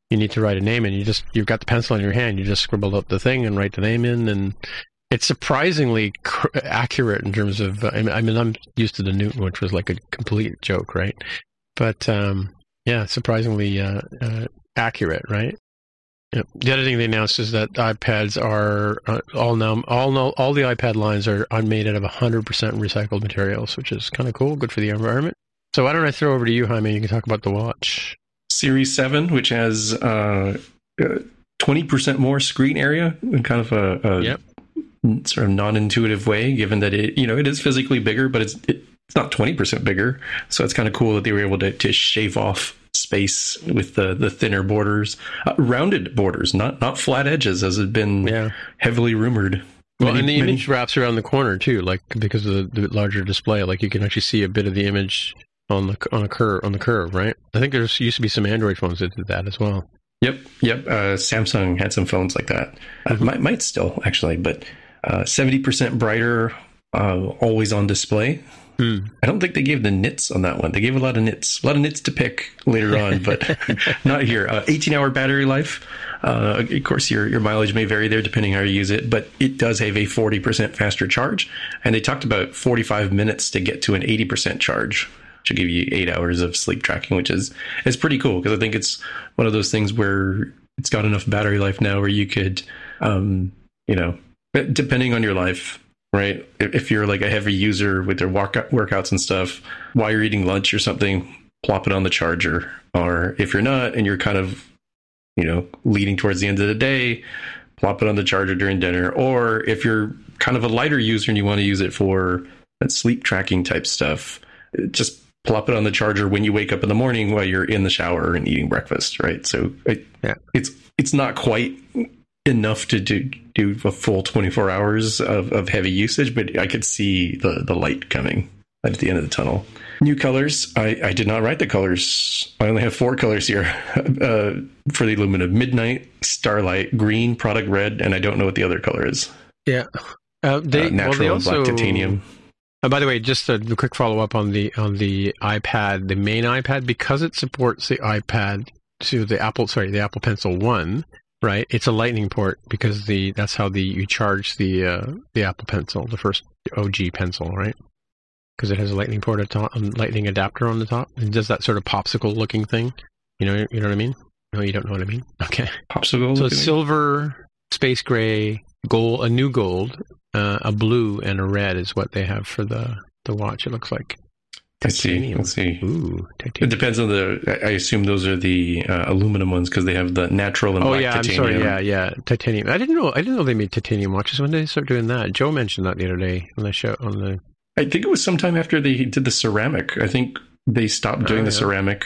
you need to write a name in. You just you've got the pencil in your hand. You just scribble up the thing and write the name in, and it's surprisingly cr- accurate in terms of. Uh, I mean, I'm used to the Newton, which was like a complete joke, right? But um, yeah, surprisingly uh, uh, accurate, right? Yeah. The other thing they announced is that iPads are uh, all now all no, all the iPad lines are, are made out of one hundred percent recycled materials, which is kind of cool, good for the environment. So why don't I throw over to you, Jaime? You can talk about the watch. Series seven, which has uh, uh, twenty percent more screen area in kind of a, a yep. sort of non-intuitive way, given that it, you know, it is physically bigger, but it's it, it's not twenty percent bigger. So it's kind of cool that they were able to, to shave off space with the, the thinner borders, uh, rounded borders, not not flat edges, as had been yeah. heavily rumored. Well, many, and the many... image wraps around the corner too, like because of the, the larger display. Like you can actually see a bit of the image on the on a curve on the curve, right? I think there's used to be some Android phones that did that as well. Yep, yep. Uh, Samsung had some phones like that. Uh, mm-hmm. might, might still actually, but uh, seventy percent brighter, uh, always on display. Mm. I don't think they gave the nits on that one. They gave a lot of nits, a lot of nits to pick later on, but not here. Uh, eighteen hour battery life. Uh, of course, your your mileage may vary there depending how you use it, but it does have a forty percent faster charge. And they talked about forty-five minutes to get to an eighty percent charge, which will give you eight hours of sleep tracking, which is is pretty cool because I think it's one of those things where it's got enough battery life now where you could, um, you know, depending on your life. Right. If you're like a heavy user with their workout, workouts and stuff, while you're eating lunch or something, plop it on the charger. Or if you're not and you're kind of, you know, leading towards the end of the day, plop it on the charger during dinner. Or if you're kind of a lighter user and you want to use it for that sleep tracking type stuff, just plop it on the charger when you wake up in the morning while you're in the shower and eating breakfast. Right. So it, yeah. it's it's not quite enough to do, do a full twenty-four hours of, of heavy usage, but I could see the, the light coming at the end of the tunnel. New colors. I, I did not write the colors. I only have four colors here uh, for the Illumina: Midnight, Starlight, Green, Product Red, and I don't know what the other color is. Yeah. Uh, they, uh, natural well, they also, and black titanium. Uh, by the way, just a, a quick follow-up on the on the iPad, the main iPad, because it supports the iPad to the Apple, sorry, the Apple Pencil one. Right, it's a Lightning port because the that's how the you charge the uh, the Apple Pencil, the first O G pencil, right? Because it has a Lightning port, a Lightning adapter on the top. It does that sort of popsicle looking thing. You know, you know what I mean? No, you don't know what I mean. Okay, popsicle. So it's silver, space gray, gold, a new gold, uh, a blue, and a red is what they have for the the watch. It looks like. Titanium. Let's see. Ooh, titanium. It depends on the. I assume those are the uh, aluminum ones because they have the natural and oh, black yeah, titanium. I'm sorry. Yeah, yeah, titanium. I didn't know. I didn't know they made titanium watches. When did they start doing that? Joe mentioned that the other day on the show. On the. I think it was sometime after they did the ceramic. I think they stopped doing oh, the yeah. ceramic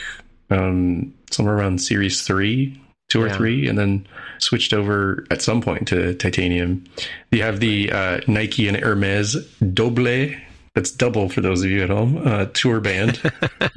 um, somewhere around Series three, two or yeah. three, and then switched over at some point to titanium. You have the uh, Nike and Hermes Doble. That's double for those of you at home. Uh, tour band. For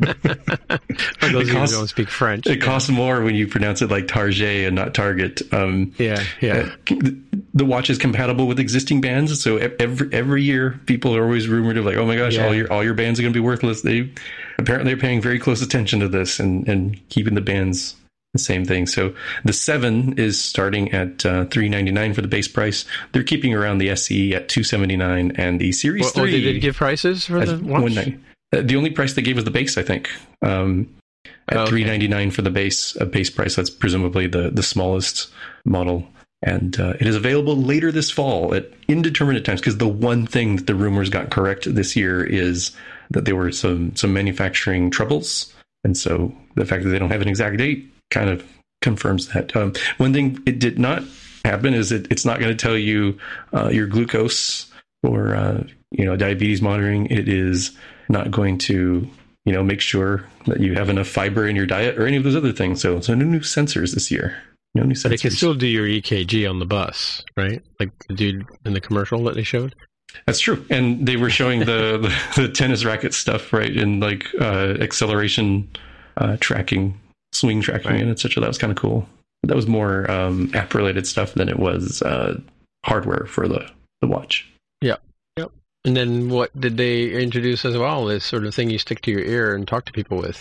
those costs, of you who don't speak French. It yeah. costs more when you pronounce it like Target and not Target. Um, yeah, yeah. Uh, the watch is compatible with existing bands, so every every year people are always rumored of like, oh my gosh, yeah. all your all your bands are going to be worthless. They apparently are paying very close attention to this and and keeping the bands the same thing. So the seven is starting at uh, three ninety-nine for the base price. They're keeping around the S E at two seventy-nine, and the Series well, three. Oh, they did give prices for the watch? Uh, the only price they gave was the base, I think. Um, at oh, okay. three ninety-nine for the base, a base price. That's presumably the the smallest model. And uh, it is available later this fall at indeterminate times, because the one thing that the rumors got correct this year is that there were some some manufacturing troubles. And so the fact that they don't have an exact date kind of confirms that. Um, one thing it did not happen is it, it's not going to tell you uh, your glucose or uh, you know diabetes monitoring. It is not going to you know make sure that you have enough fiber in your diet or any of those other things. So, so no new sensors this year. No new sensors. But it can still do your E K G on the bus, right? Like the dude in the commercial that they showed. That's true, and they were showing the the, the tennis racket stuff, right? And like uh, acceleration uh, tracking. Swing tracking right. and et cetera. That was kind of cool. That was more um, app related stuff than it was uh, hardware for the, the watch. Yeah. Yep. And then what did they introduce as well? This sort of thing you stick to your ear and talk to people with.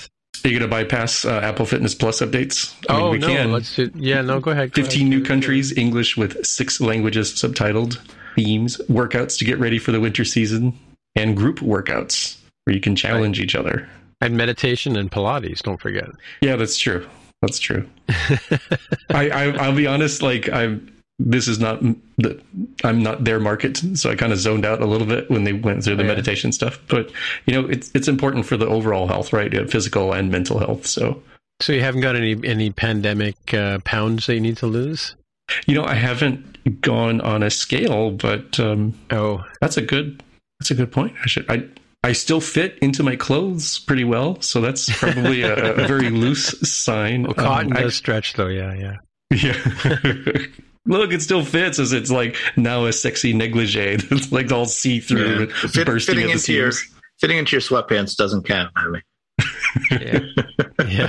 Are you going to bypass uh, Apple Fitness Plus updates? I oh, mean, we no. can. Let's do, yeah, no, go ahead. Go fifteen ahead. new countries, English with six languages subtitled, themes, workouts to get ready for the winter season, and group workouts where you can challenge right. each other. And meditation and Pilates, don't forget. Yeah, that's true. That's true. I, I, I'll be honest, like, I'm, this is not, the, I'm not their market, so I kind of zoned out a little bit when they went through the yeah. meditation stuff. But, you know, it's it's important for the overall health, right? Physical and mental health, so. So you haven't got any, any pandemic uh, pounds that you need to lose? You know, I haven't gone on a scale, but um, oh, that's a good, that's a good point. I should, I, I still fit into my clothes pretty well, so that's probably a, a very loose sign. Well, cotton um, does I, stretch, though. Yeah, yeah, yeah. Look, it still fits, as it's like now a sexy negligee that's like all see through, yeah. Fit, bursting fitting at the into your seams. Fitting into your sweatpants doesn't count, I mean. yeah, yeah.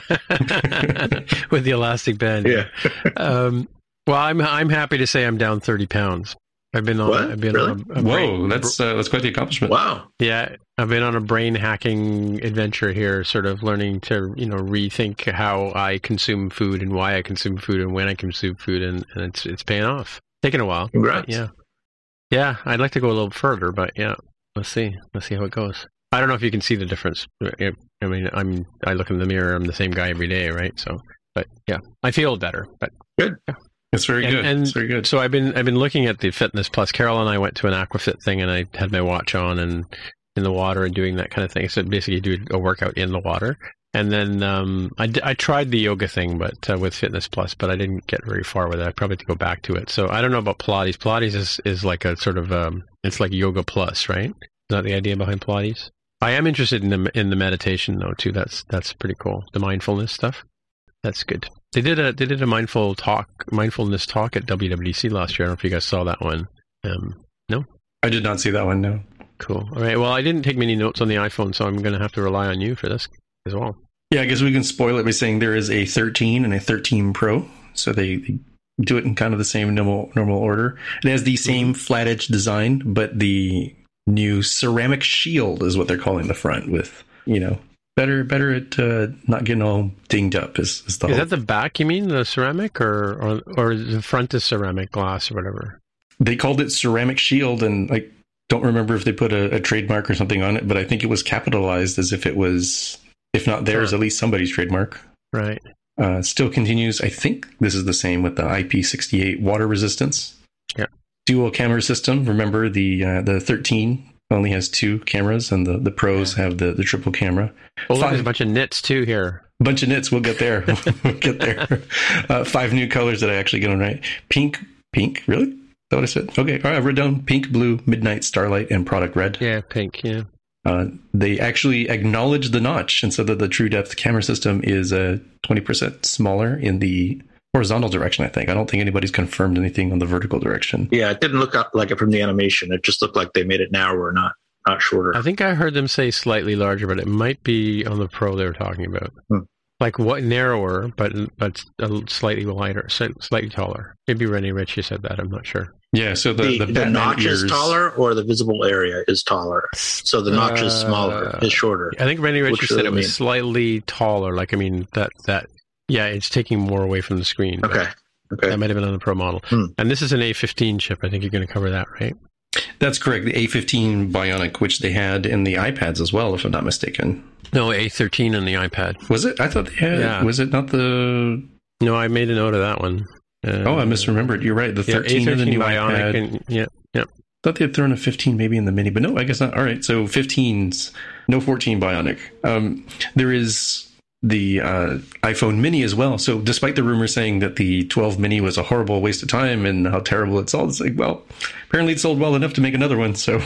With the elastic band. Yeah. um, well, I'm I'm happy to say I'm down thirty pounds. I've been on. What? I've been really? on a, a Whoa, brain, that's uh, that's quite the accomplishment. Wow. Yeah, I've been on a brain hacking adventure here, sort of learning to you know rethink how I consume food and why I consume food and when I consume food, and, and it's it's paying off. Taking a while. Congrats. Yeah, yeah. I'd like to go a little further, but yeah, let's see. Let's see how it goes. I don't know if you can see the difference. I mean, I'm I look in the mirror. I'm the same guy every day, right? So, but yeah, I feel better. But good. Yeah. It's very and, good. And it's very good. So I've been I've been looking at the Fitness Plus. Carol and I went to an Aquafit thing, and I had my watch on and in the water and doing that kind of thing. So basically, do a workout in the water. And then um, I, d- I tried the yoga thing, but uh, with Fitness Plus, but I didn't get very far with it. I probably have to go back to it. So I don't know about Pilates. Pilates is, is like a sort of um, it's like Yoga Plus, right? Is that the idea behind Pilates? I am interested in the in the meditation though too. That's that's pretty cool. The mindfulness stuff. That's good. They did a they did a mindful talk mindfulness talk at W W D C last year. I don't know if you guys saw that one. Um, no, I did not see that one. No. Cool. All right. Well, I didn't take many notes on the iPhone, so I'm going to have to rely on you for this as well. Yeah, I guess we can spoil it by saying there is a thirteen and a thirteen Pro. So they, they do it in kind of the same normal normal order. It has the same flat edge design, but the new ceramic shield is what they're calling the front with, you know, better better at uh, not getting all dinged up is, is the Is hope. that the back, you mean, the ceramic, or, or or the front is ceramic glass or whatever? They called it ceramic shield, and I don't remember if they put a, a trademark or something on it, but I think it was capitalized as if it was, if not theirs, sure. at least somebody's trademark. Right. Uh, still continues. I think this is the same with the I P sixty-eight water resistance. Yeah. Dual camera system. Remember, the uh, the thirteen only has two cameras, and the, the Pros yeah. have the, the triple camera. Well, look, there's a bunch of nits too here. A bunch of nits. We'll get there. we'll get there. Uh, five new colors that I actually get on right. Pink. Pink? Really? Is that what I said? Okay. All right. I wrote down pink, blue, midnight, starlight, and product red. Yeah, pink. Yeah. Uh, they actually acknowledged the notch and said that the True Depth camera system is uh, twenty percent smaller in the horizontal direction, I think. I don't think anybody's confirmed anything on the vertical direction. Yeah, it didn't look like it from the animation. It just looked like they made it narrower, not not shorter. I think I heard them say slightly larger, but it might be on the Pro they were talking about. Hmm. Like what narrower, but but slightly wider, slightly taller. Maybe Rennie Ritchie said that. I'm not sure. Yeah, so the the, the, the notch ears... is taller, or the visible area is taller. So the notch uh, is smaller, is shorter. I think Rennie Ritchie said it was mean? slightly taller. Like I mean that that yeah, it's taking more away from the screen. Okay, okay. That might have been on the Pro model. Hmm. And this is an A fifteen chip. I think you're going to cover that, right? That's correct. The A fifteen Bionic, which they had in the iPads as well, if I'm not mistaken. No, A thirteen on the iPad. Was it? I thought they had. Yeah. Was it not the? No, I made a note of that one. Uh, oh, I misremembered. You're right. The thirteen yeah, and the new Bionic iPad. And, yeah, yeah. I thought they had thrown a fifteen maybe in the mini, but no, I guess not. All right, so fifteens, no fourteen Bionic. Um, there is the uh, iPhone mini as well. So despite the rumor saying that the twelve mini was a horrible waste of time and how terrible it sold, it's like, well, apparently it sold well enough to make another one. So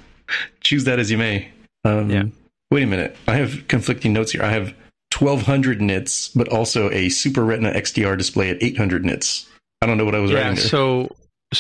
choose that as you may. Um, yeah. Wait a minute. I have conflicting notes here. I have twelve hundred nits, but also a Super Retina X D R display at eight hundred nits. I don't know what I was yeah, writing there. So,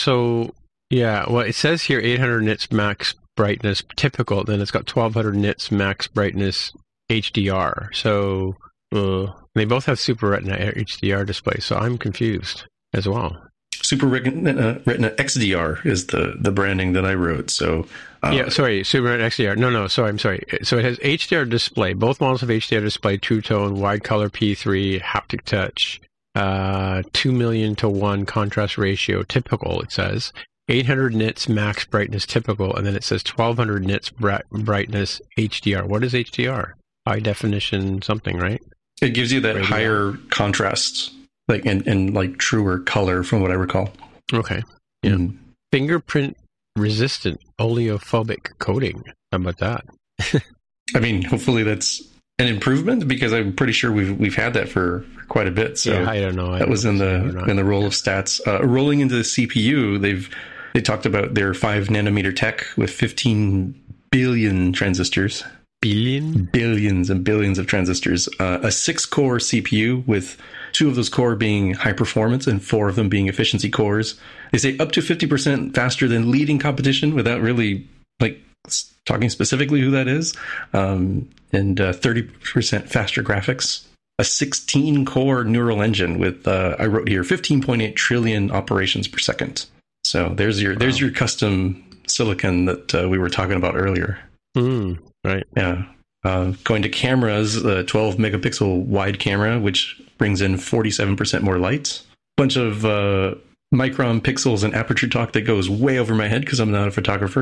so yeah, well, it says here eight hundred nits max brightness typical. Then it's got twelve hundred nits max brightness H D R. So uh, they both have Super Retina H D R displays. So I'm confused as well. Super Retina, Retina X D R is the, the branding that I wrote. So uh, yeah, sorry, Super Retina X D R. No, no, sorry, I'm sorry. So it has H D R display. Both models have H D R display, True Tone, wide color P three, haptic touch, uh, two million to one contrast ratio, typical. It says eight hundred nits max brightness, typical, and then it says twelve hundred nits bright, brightness H D R. What is H D R? High definition something, right? It gives you that Radio. higher contrast. Like and, and like truer color, from what I recall. Okay. Yeah. Mm. Fingerprint resistant oleophobic coating. How about that? I mean, hopefully that's an improvement, because I'm pretty sure we've we've had that for, for quite a bit. So yeah, I don't know. I that don't was in the in the roll of stats. Uh, rolling into the C P U, they've they talked about their five nanometer tech with fifteen billion transistors. Billion? Billions and billions of transistors. Uh, a six-core C P U with two of those core being high performance and four of them being efficiency cores. They say up to fifty percent faster than leading competition, without really like talking specifically who that is. Um, and uh, thirty percent faster graphics. A sixteen-core neural engine with, uh, I wrote here, fifteen point eight trillion operations per second. So there's your wow. there's your custom silicon that uh, we were talking about earlier. Mm. Right. Yeah. Uh, going to cameras, the uh, twelve megapixel wide camera, which brings in forty-seven percent more light. Bunch of uh, micron pixels and aperture talk that goes way over my head because I'm not a photographer.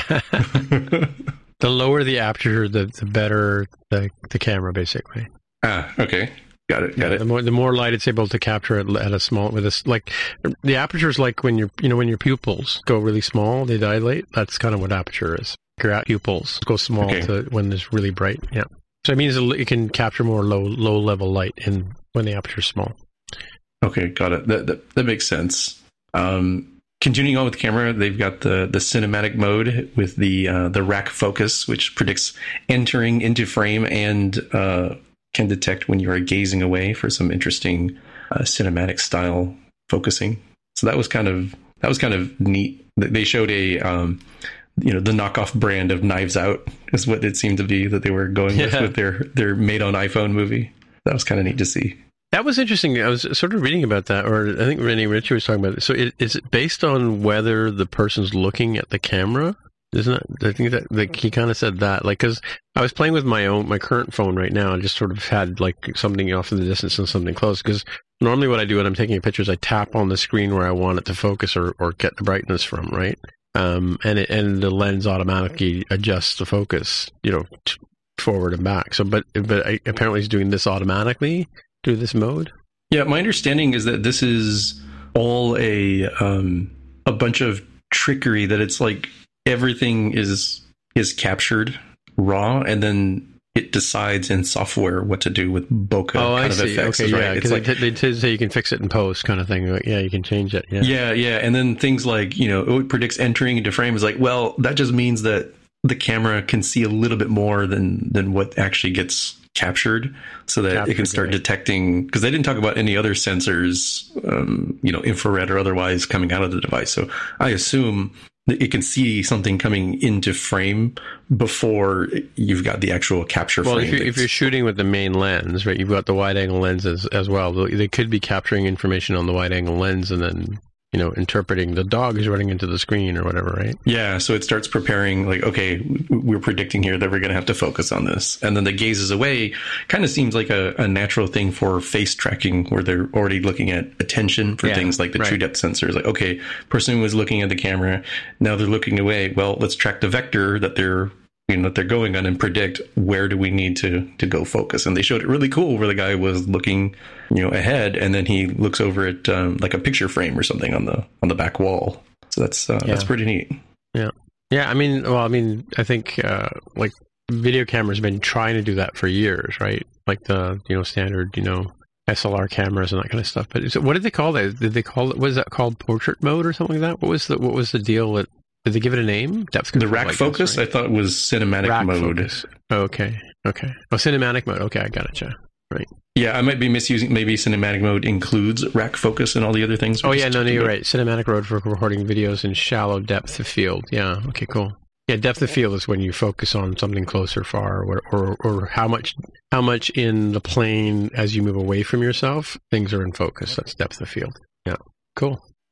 The lower the aperture, the, the better the, the camera, basically. Ah, okay. Got it. Got yeah, it. The more the more light it's able to capture at, at a small with a like the aperture is like when your you know when your pupils go really small, they dilate. That's kind of what aperture is. Your pupils go small okay. to when it's really bright. Yeah. So it means it can capture more low low level light in when the aperture is small. Okay, got it. That that, that makes sense. Um, continuing on with camera, they've got the, the cinematic mode with the uh, the rack focus, which predicts entering into frame and uh, can detect when you are gazing away for some interesting uh, cinematic style focusing. So that was kind of that was kind of neat. They showed a um, you know, the knockoff brand of Knives Out is what it seemed to be that they were going yeah. with with their, their made on iPhone movie. That was kind of neat to see. That was interesting. I was sort of reading about that, or I think Renee Ritchie was talking about it. So it, is it based on whether the person's looking at the camera? Isn't it? I think that like, he kind of said that. Like, because I was playing with my own, my current phone right now, and just sort of had like something off in the distance and something close. Because normally what I do when I'm taking pictures, I tap on the screen where I want it to focus or, or get the brightness from, right? Um, and it, and the lens automatically adjusts the focus, you know, t- forward and back. So, but but I, apparently he's doing this automatically through this mode. Yeah, my understanding is that this is all a um, a bunch of trickery. That it's like everything is is captured raw, and then it decides in software what to do with bokeh oh, kind I of see. effects. Okay, right? yeah, because like, they, they say you can fix it in post, kind of thing. Like, yeah, you can change it. Yeah. yeah, yeah, and then things like, you know, it predicts entering into frame is like, well, that just means that the camera can see a little bit more than than what actually gets captured, so that captured, it can start right. detecting. Because they didn't talk about any other sensors, um, you know, infrared or otherwise, coming out of the device. So I assume it can see something coming into frame before you've got the actual capture well, frame. Well, if, if you're shooting with the main lens, right, you've got the wide-angle lenses as well. They could be capturing information on the wide-angle lens and then, you know, interpreting the dog is running into the screen or whatever, right? Yeah, so it starts preparing, like, okay, we're predicting here that we're going to have to focus on this. And then the gazes away kind of seems like a, a natural thing for face tracking, where they're already looking at attention for yeah, things like the right. true depth sensors. Like, okay, person was looking at the camera, now they're looking away. Well, let's track the vector that they're you know, that they're going on and predict where do we need to to go focus. And they showed it really cool where the guy was looking, you know, ahead, and then he looks over at um, like a picture frame or something on the on the back wall. So that's uh, yeah. that's pretty neat. Yeah, yeah. I mean, well, I mean, I think uh, like video cameras have been trying to do that for years, right? Like the you know standard you know S L R cameras and that kind of stuff. But is it, what did they call that? Did they call it? Was that called portrait mode or something like that? What was the what was the deal that? Did they give it a name? Depth control, the rack like focus, this, right? I thought was cinematic rack mode. Focus. Okay, okay. Oh, cinematic mode. Okay, I got it. Yeah. Right. Yeah, I might be misusing. Maybe cinematic mode includes rack focus and all the other things. Oh yeah, no, no, you're about. right. Cinematic mode for recording videos in shallow depth of field. Yeah. Okay. Cool. Yeah, depth of field is when you focus on something close or far, or, or or how much how much in the plane as you move away from yourself, things are in focus. That's depth of field. Yeah. Cool.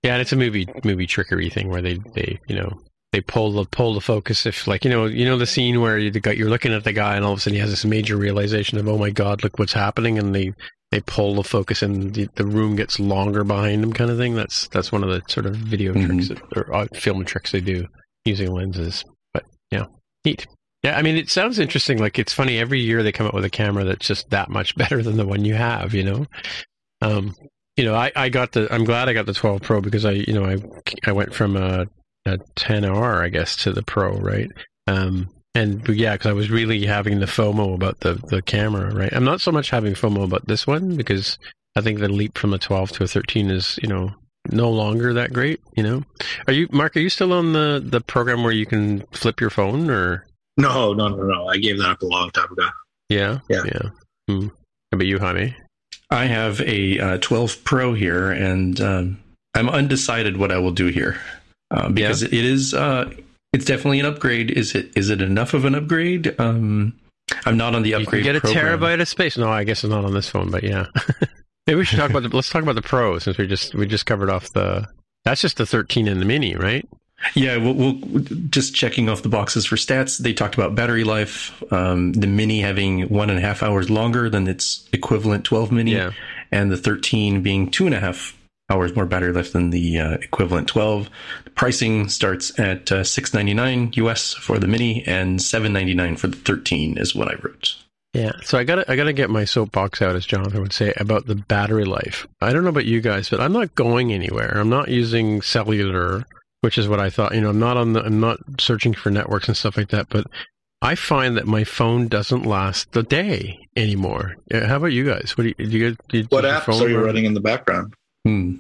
Yeah, and it's a movie movie trickery thing where they, they you know they pull the pull the focus if like you know you know the scene where you got you're looking at the guy and all of a sudden he has this major realization of, oh my god, look what's happening, and they they pull the focus and the, the room gets longer behind him, kind of thing. That's that's one of the sort of video mm-hmm. tricks that, or uh, film tricks they do using lenses. But yeah, neat. Yeah, I mean, it sounds interesting. Like, it's funny, every year they come up with a camera that's just that much better than the one you have, you know? Um, you know, I, I got the, I'm glad I got the twelve Pro because I, you know, I, I went from a, a ten R, I guess, to the Pro, right? Um, and but yeah, because I was really having the FOMO about the, the camera, right? I'm not so much having FOMO about this one because I think the leap from a twelve to a thirteen is, you know, no longer that great, you know? Are you, Mark, are you still on the, the program where you can flip your phone or? No, no, no, no. I gave that up a long time ago. Yeah? Yeah. Yeah. Hmm. How about you, Jaime? I have a uh, twelve Pro here, and um, I'm undecided what I will do here. Uh, because yeah. it is, uh, it's definitely an upgrade. Is it? Is it enough of an upgrade? Um, I'm not on the upgrade. You can get a program. terabyte of space. No, I guess it's not on this phone, but yeah. Maybe we should talk about the. Let's talk about the Pro since we just we just covered off the. That's just the thirteen and the Mini, right? Yeah, we'll, we'll just checking off the boxes for stats. They talked about battery life. Um, the Mini having one and a half hours longer than its equivalent twelve Mini, yeah. and the thirteen being two and a half hours more battery life than the uh, equivalent twelve. The pricing starts at uh, six ninety-nine U S for the Mini and seven ninety-nine for the thirteen is what I wrote. Yeah, so I gotta I gotta get my soapbox out, as Jonathan would say, about the battery life. I don't know about you guys, but I'm not going anywhere. I'm not using cellular, which is what I thought. You know, I'm not on the I'm not searching for networks and stuff like that. But I find that my phone doesn't last the day anymore. How about you guys? What do you, do you, do you What apps are you run? running in the background? Hmm.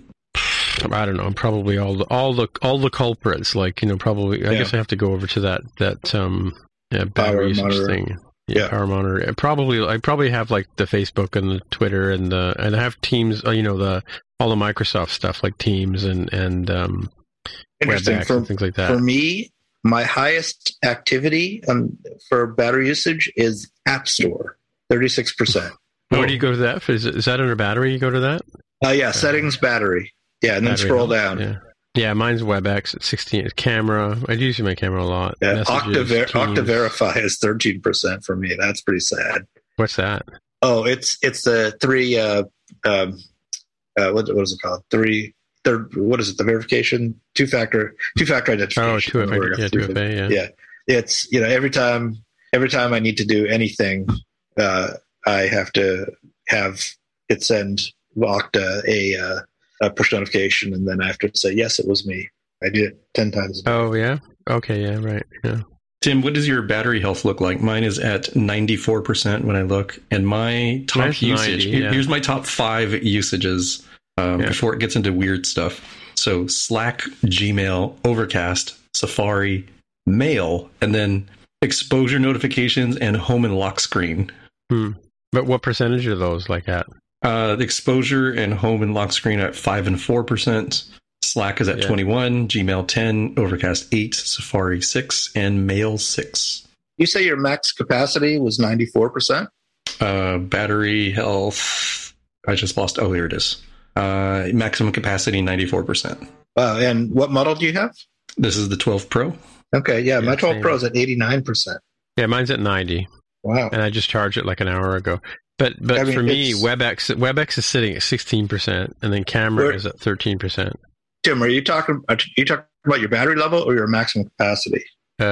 I don't know. Probably all the all the all the culprits. Like you know, probably. I yeah. guess I have to go over to that that um yeah, battery usage thing. Yeah, yeah, power monitor. I probably I probably have like the Facebook and the Twitter and the and I have Teams. You know, the all the Microsoft stuff like Teams and and um, Interesting. WebEx for, and things like that. For me, my highest activity um, for battery usage is App Store, thirty-six percent. Oh. Where do you go to that? Is, is that under battery? You go to that? Uh, yeah, battery. Settings, battery. Yeah, and then battery scroll down. Yeah. Yeah, mine's WebEx at sixteen. Camera. I do use my camera a lot. Yeah, Octaver- Octaverify is thirteen percent for me. That's pretty sad. What's that? Oh, it's it's the three. Uh, um, uh, what what is it called? Three. Third. What is it? The verification, two factor, two factor identification. Oh, two F A. Yeah, two F A. Yeah. Yeah. It's you know every time every time I need to do anything, uh, I have to have it send Okta a. Uh, a push notification, and then I have to say, yes, it was me. I did it ten times a day. Oh, yeah? Okay, yeah, right. Yeah. Tim, what does your battery health look like? Mine is at ninety-four percent when I look, and my top Mine's usage, ninety, yeah. here's my top five usages um, yeah. before it gets into weird stuff. So Slack, Gmail, Overcast, Safari, Mail, and then exposure notifications and home and lock screen. Hmm. But what percentage are those like at? Uh, the exposure and home and lock screen are at five and four percent. Slack is at yeah. twenty-one, Gmail ten, Overcast eight, Safari six, and Mail six. You say your max capacity was ninety-four percent? Uh, battery health, I just lost. Oh, here it is. Uh, maximum capacity ninety-four percent. Wow. And what model do you have? This is the twelve Pro. Okay, yeah, yeah my twelve Pro is at eighty-nine percent. Yeah, mine's at ninety. Wow. And I just charged it like an hour ago. But but I mean, for me, WebEx WebEx is sitting at sixteen percent, and then camera is at thirteen percent. Tim, are you talking? Are you talking about your battery level or your maximum capacity?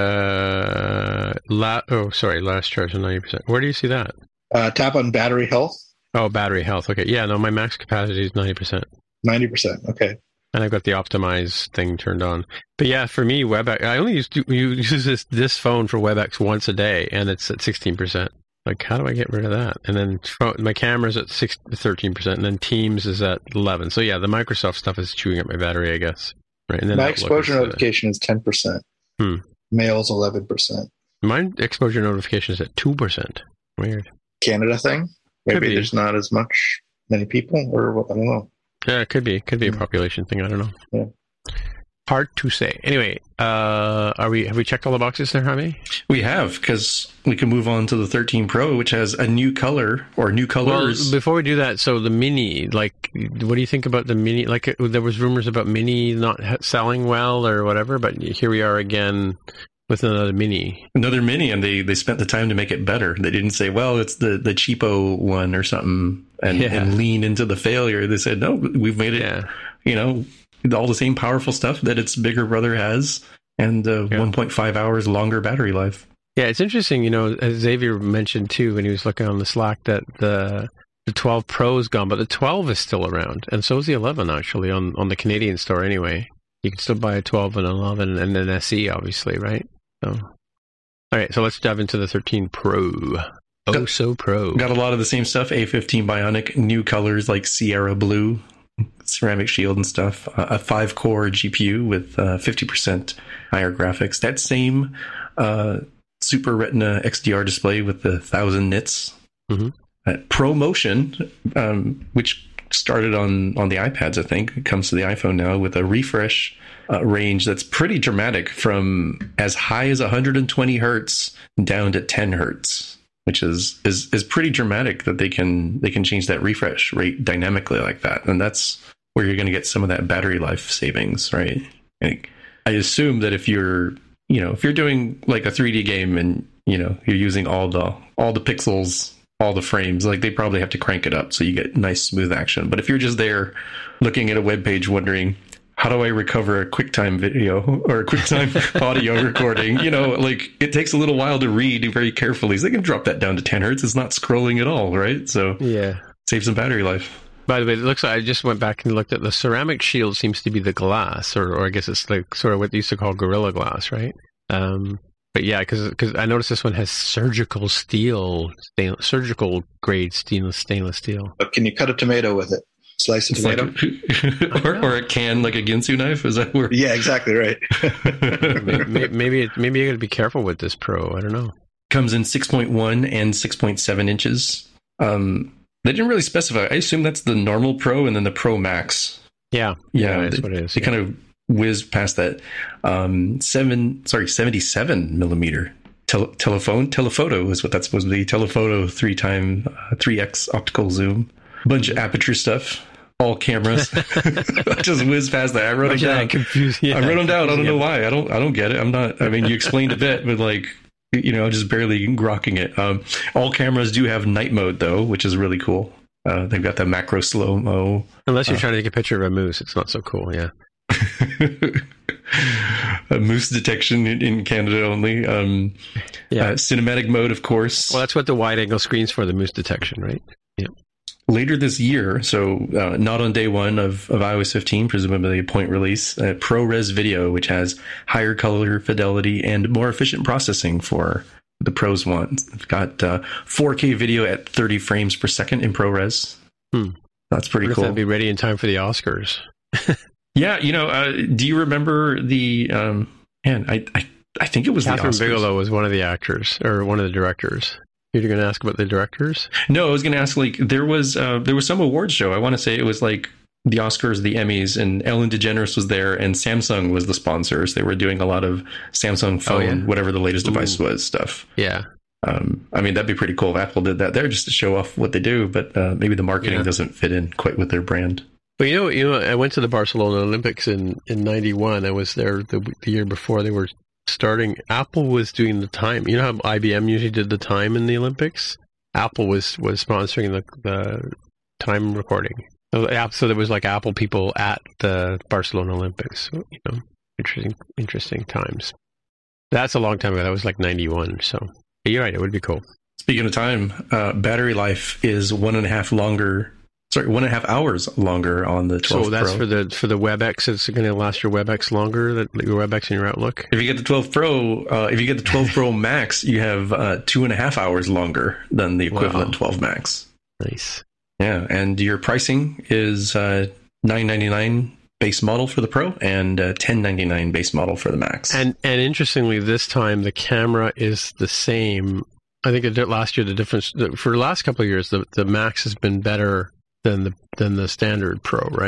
Uh, la- oh, sorry, last charge is ninety percent. Where do you see that? Uh, tap on battery health. Oh, battery health. Okay, yeah, no, my max capacity is ninety percent. Ninety percent. Okay. And I've got the optimize thing turned on. But yeah, for me, WebEx, I only use use this this phone for WebEx once a day, and it's at sixteen percent. Like, how do I get rid of that? And then my camera's at six, thirteen percent, and then Teams is at eleven. So yeah, the Microsoft stuff is chewing up my battery, I guess. Right. And then my exposure notification uh, is ten percent. Hmm. Mail's eleven percent. My exposure notification is at two percent. Weird. Canada thing? Maybe there's not as much, many people, or I don't know. Yeah, it could be. It could be a population thing. I don't know. Yeah. Hard to say. Anyway, uh, are we? Have we checked all the boxes there, Jaime? We have, because we can move on to the thirteen Pro, which has a new color or new colors. Well, before we do that, so the Mini, like, what do you think about the Mini? Like, there was rumors about Mini not selling well or whatever, but here we are again with another Mini. Another Mini, and they, they spent the time to make it better. They didn't say, well, it's the, the cheapo one or something, and, yeah. and lean into the failure. They said, no, we've made it, yeah. you know, all the same powerful stuff that its bigger brother has, and uh, yeah. one point five hours longer battery life. Yeah, it's interesting, you know, as Xavier mentioned too when he was looking on the Slack, that the the twelve Pro is gone, but the twelve is still around, and so is the eleven actually on, on the Canadian store anyway. You can still buy a twelve and an eleven and an S E, obviously, right? So, all right, so let's dive into the thirteen Pro. Oh, got, so Pro. Got a lot of the same stuff, A fifteen Bionic, new colors like Sierra Blue, ceramic shield and stuff, uh, a five-core G P U with uh, fifty percent higher graphics. That same uh, Super Retina X D R display with the one thousand nits. Mm-hmm. Uh, Pro Motion, um, which started on, on the iPads, I think. It comes to the iPhone now with a refresh uh, range that's pretty dramatic, from as high as one hundred twenty hertz down to ten hertz. Which is, is is pretty dramatic that they can they can change that refresh rate dynamically like that, and that's where you're going to get some of that battery life savings, right? Like, I assume that if you're you know if you're doing like a three D game and you know you're using all the all the pixels, all the frames, like they probably have to crank it up so you get nice smooth action. But if you're just there looking at a web page wondering, how do I recover a QuickTime video or a QuickTime audio recording? You know, like it takes a little while to read very carefully. So they can drop that down to ten hertz. It's not scrolling at all, right? So yeah, save some battery life. By the way, it looks like I just went back and looked at the ceramic shield. Seems to be the glass, or, or I guess it's like sort of what they used to call Gorilla Glass, right? Um, but yeah, because because I noticed this one has surgical steel, stainless, surgical grade stainless stainless steel. But can you cut a tomato with it? Slice a tomato, like, or, or a can like a Ginsu knife. Is that where? Yeah, exactly right. maybe maybe, it, maybe you got to be careful with this Pro. I don't know. Comes in six point one and six point seven inches. Um, they didn't really specify. I assume that's the normal Pro and then the Pro Max. Yeah, yeah, yeah that's they, what it is. They yeah. kind of whizzed past that. Um, seven, sorry, seventy-seven millimeter tele- telephone telephoto is what that's supposed to be. Telephoto three time uh, three x optical zoom. Bunch of aperture stuff. All cameras. Just whiz past that. I wrote them down. Confused. Yeah. I wrote them down. I don't know why. I don't. I don't get it. I'm not. I mean, you explained a bit, but like, you know, just barely grokking it. Um, all cameras do have night mode though, which is really cool. Uh, they've got the macro slow mo. Unless you're uh, trying to take a picture of a moose, it's not so cool. Yeah. a moose detection in, in Canada only. Um, yeah. Uh, cinematic mode, of course. Well, that's what the wide angle screen's for, the moose detection, right? Yeah. Later this year, so uh, not on day one of, of iOS fifteen, presumably a point release, uh, ProRes Video, which has higher color fidelity and more efficient processing for the pros want. It's got uh, four K video at thirty frames per second in ProRes. Hmm. That's pretty cool. That'd be ready in time for the Oscars. Yeah, you know, uh, do you remember the, um, man, I, I, I think it was Catherine the Oscars. Bigelow was one of the actors, or one of the directors. You're going to ask about the directors? No, I was going to ask, like, there was uh, there was some awards show. I want to say it was like the Oscars, the Emmys, and Ellen DeGeneres was there, and Samsung was the sponsors. They were doing a lot of Samsung phone, oh, yeah. whatever the latest device Ooh. was, stuff. Yeah. Um, I mean, that'd be pretty cool if Apple did that there just to show off what they do, but uh, maybe the marketing yeah. doesn't fit in quite with their brand. But you know, you know, I went to the Barcelona Olympics in, in ninety-one. I was there the, the year before they were starting. Apple was doing the time. You know how I B M usually did the time in the Olympics? Apple was, was sponsoring the, the time recording. So, so there was like Apple people at the Barcelona Olympics. So, you know, interesting, interesting times. That's a long time ago. That was like ninety-one. So but you're right. It would be cool. Speaking of time, uh, battery life is one and a half longer. Sorry, one and a half hours longer on the twelve Pro. So that's Pro. for the for the WebEx. It's going to last your WebEx longer. That your WebEx and your Outlook. If you get the twelve Pro, uh, if you get the twelve Pro Max, you have uh, two and a half hours longer than the equivalent wow. twelve Max. Nice. Yeah, and your pricing is uh, nine ninety-nine base model for the Pro and uh, ten ninety-nine base model for the Max. And and interestingly, this time the camera is the same. I think it, last year the difference for the last couple of years, the the Max has been better than the than the standard Pro, right?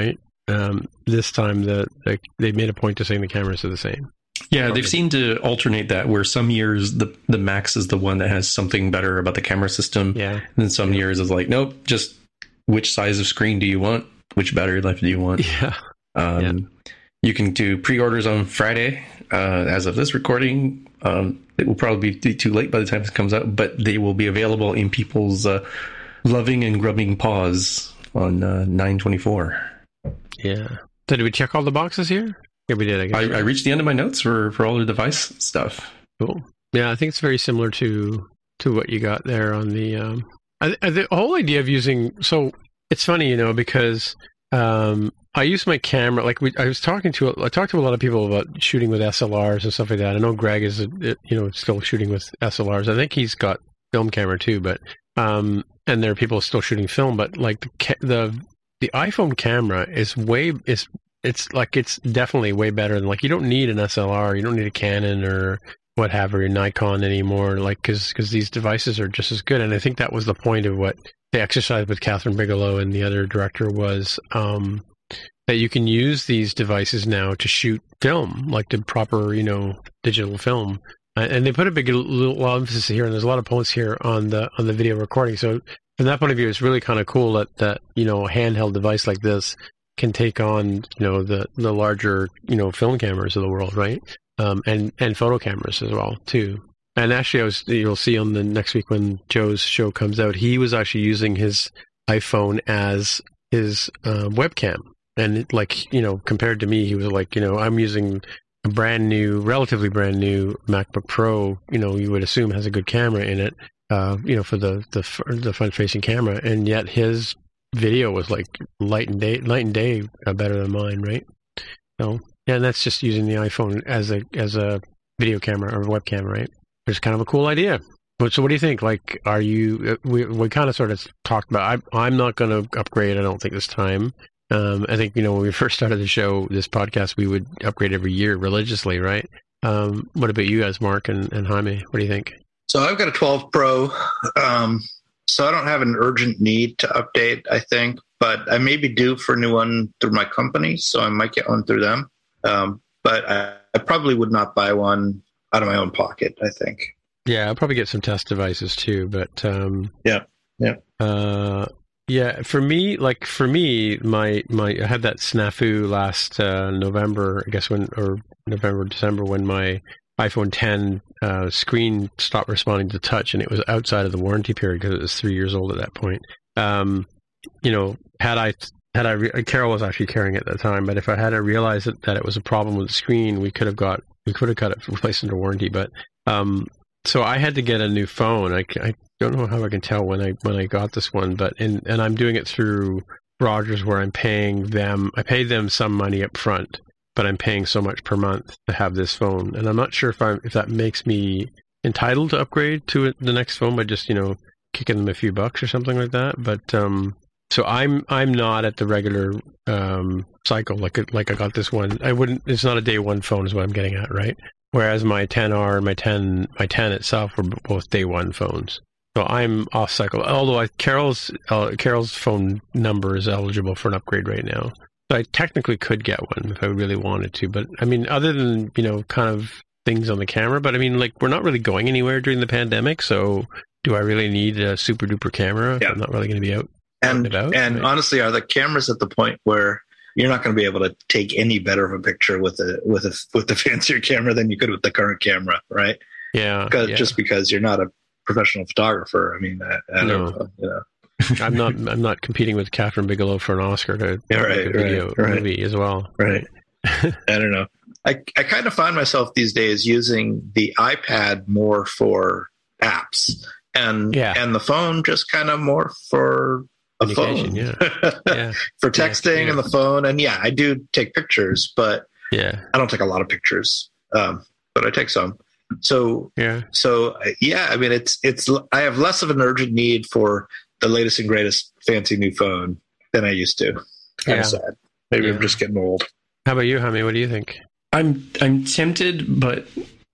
um, this time the, the they made a point to saying the cameras are the same. Yeah, they've seemed to alternate that, where some years the the Max is the one that has something better about the camera system. Yeah. And then some yeah. years is like, nope, just which size of screen do you want? Which battery life do you want? Yeah. Um, yeah. You can do pre-orders on Friday. Uh, as of this recording, um, it will probably be too late by the time this comes out, but they will be available in people's uh, loving and grubbing paws on uh, nine twenty-four. Yeah. So did we check all the boxes here? Yeah, we did. I, guess. I, I reached the end of my notes for, for all the device stuff. Cool. Yeah, I think it's very similar to to what you got there on the um, I, I, the whole idea of using. So it's funny, you know, because um, I use my camera. Like we, I was talking to I talked to a lot of people about shooting with S L Rs and stuff like that. I know Greg is, you know, still shooting with S L Rs. I think he's got film camera too, but um, and there are people still shooting film. But like the the the iPhone camera is way is. It's like, it's definitely way better than, like, you don't need an S L R, you don't need a Canon or what have you, Nikon anymore, like, because because these devices are just as good. And I think that was the point of what they exercised with Catherine Bigelow and the other director was um, that you can use these devices now to shoot film, like the proper, you know, digital film. And they put a big little emphasis here, and there's a lot of points here on the on the video recording. So from that point of view, it's really kind of cool that, that, you know, a handheld device like this can take on, you know, the, the larger, you know, film cameras of the world, right? Um, and, and photo cameras as well, too. And actually, I was, you'll see on the next week when Joe's show comes out, he was actually using his iPhone as his uh, webcam. And it, like, you know, compared to me, he was like, you know, I'm using a brand new, relatively brand new MacBook Pro, you know, you would assume has a good camera in it, uh, you know, for the, the, the front-facing camera. And yet his video was like light and day, night and day uh, better than mine, right? So yeah, and that's just using the iPhone as a as a video camera or webcam, right? It's kind of a cool idea. But so, what do you think? Like, are you? We we kind of sort of talked about. I, I'm not going to upgrade. I don't think this time. Um, I think, you know, when we first started the show, this podcast, we would upgrade every year religiously, right? Um, what about you guys, Mark and, and Jaime? What do you think? So I've got a twelve Pro. Um, So I don't have an urgent need to update, I think, but I may be due for a new one through my company, so I might get one through them. Um, but I, I probably would not buy one out of my own pocket, I think. Yeah, I'll probably get some test devices too, but um, yeah, yeah, uh, yeah. For me, like for me, my my I had that snafu last uh, November, I guess when or November December when my iPhone ten uh, screen stopped responding to touch, and it was outside of the warranty period because it was three years old at that point. Um, you know, had I had I re- Carol was actually carrying it at the time, but if I had realized that, that it was a problem with the screen, we could have got we could have got it replaced under warranty. But um, so I had to get a new phone. I, I don't know how I can tell when I when I got this one, but and and I'm doing it through Rogers, where I'm paying them. I paid them some money up front, but I'm paying so much per month to have this phone. And I'm not sure if I if that makes me entitled to upgrade to it, the next phone by just, you know, kicking them a few bucks or something like that. But um, so I'm I'm not at the regular um, cycle like like I got this one. I wouldn't. It's not a day one phone is what I'm getting at, right? Whereas my ten R and my ten my ten itself were both day one phones. So I'm off cycle. Although I, Carol's uh, Carol's phone number is eligible for an upgrade right now. So I technically could get one if I really wanted to, but I mean, other than, you know, kind of things on the camera, but I mean, like, we're not really going anywhere during the pandemic, so do I really need a super duper camera? Yeah. I'm not really going to be out and about. And right? honestly, are the cameras at the point where you're not going to be able to take any better of a picture with a with a with the fancier camera than you could with the current camera, right? Yeah, because, yeah. Just because you're not a professional photographer. I mean, I, I no. don't know. You know. I'm not. I'm not competing with Catherine Bigelow for an Oscar to yeah, make right, a video right, right. movie as well. Right. I don't know. I I kind of find myself these days using the iPad more for apps, and yeah. and the phone just kind of more for a phone. Yeah. yeah. For texting yeah, and the phone, and yeah, I do take pictures, but yeah, I don't take a lot of pictures, um, but I take some. So yeah, so yeah, I mean, it's it's. I have less of an urgent need for the latest and greatest fancy new phone than I used to. Kind yeah. of sad. Maybe yeah. I'm just getting old. How about you, Jaime? What do you think? I'm I'm tempted, but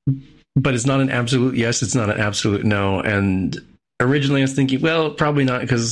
but it's not an absolute yes. It's not an absolute no. And originally I was thinking, well, probably not, because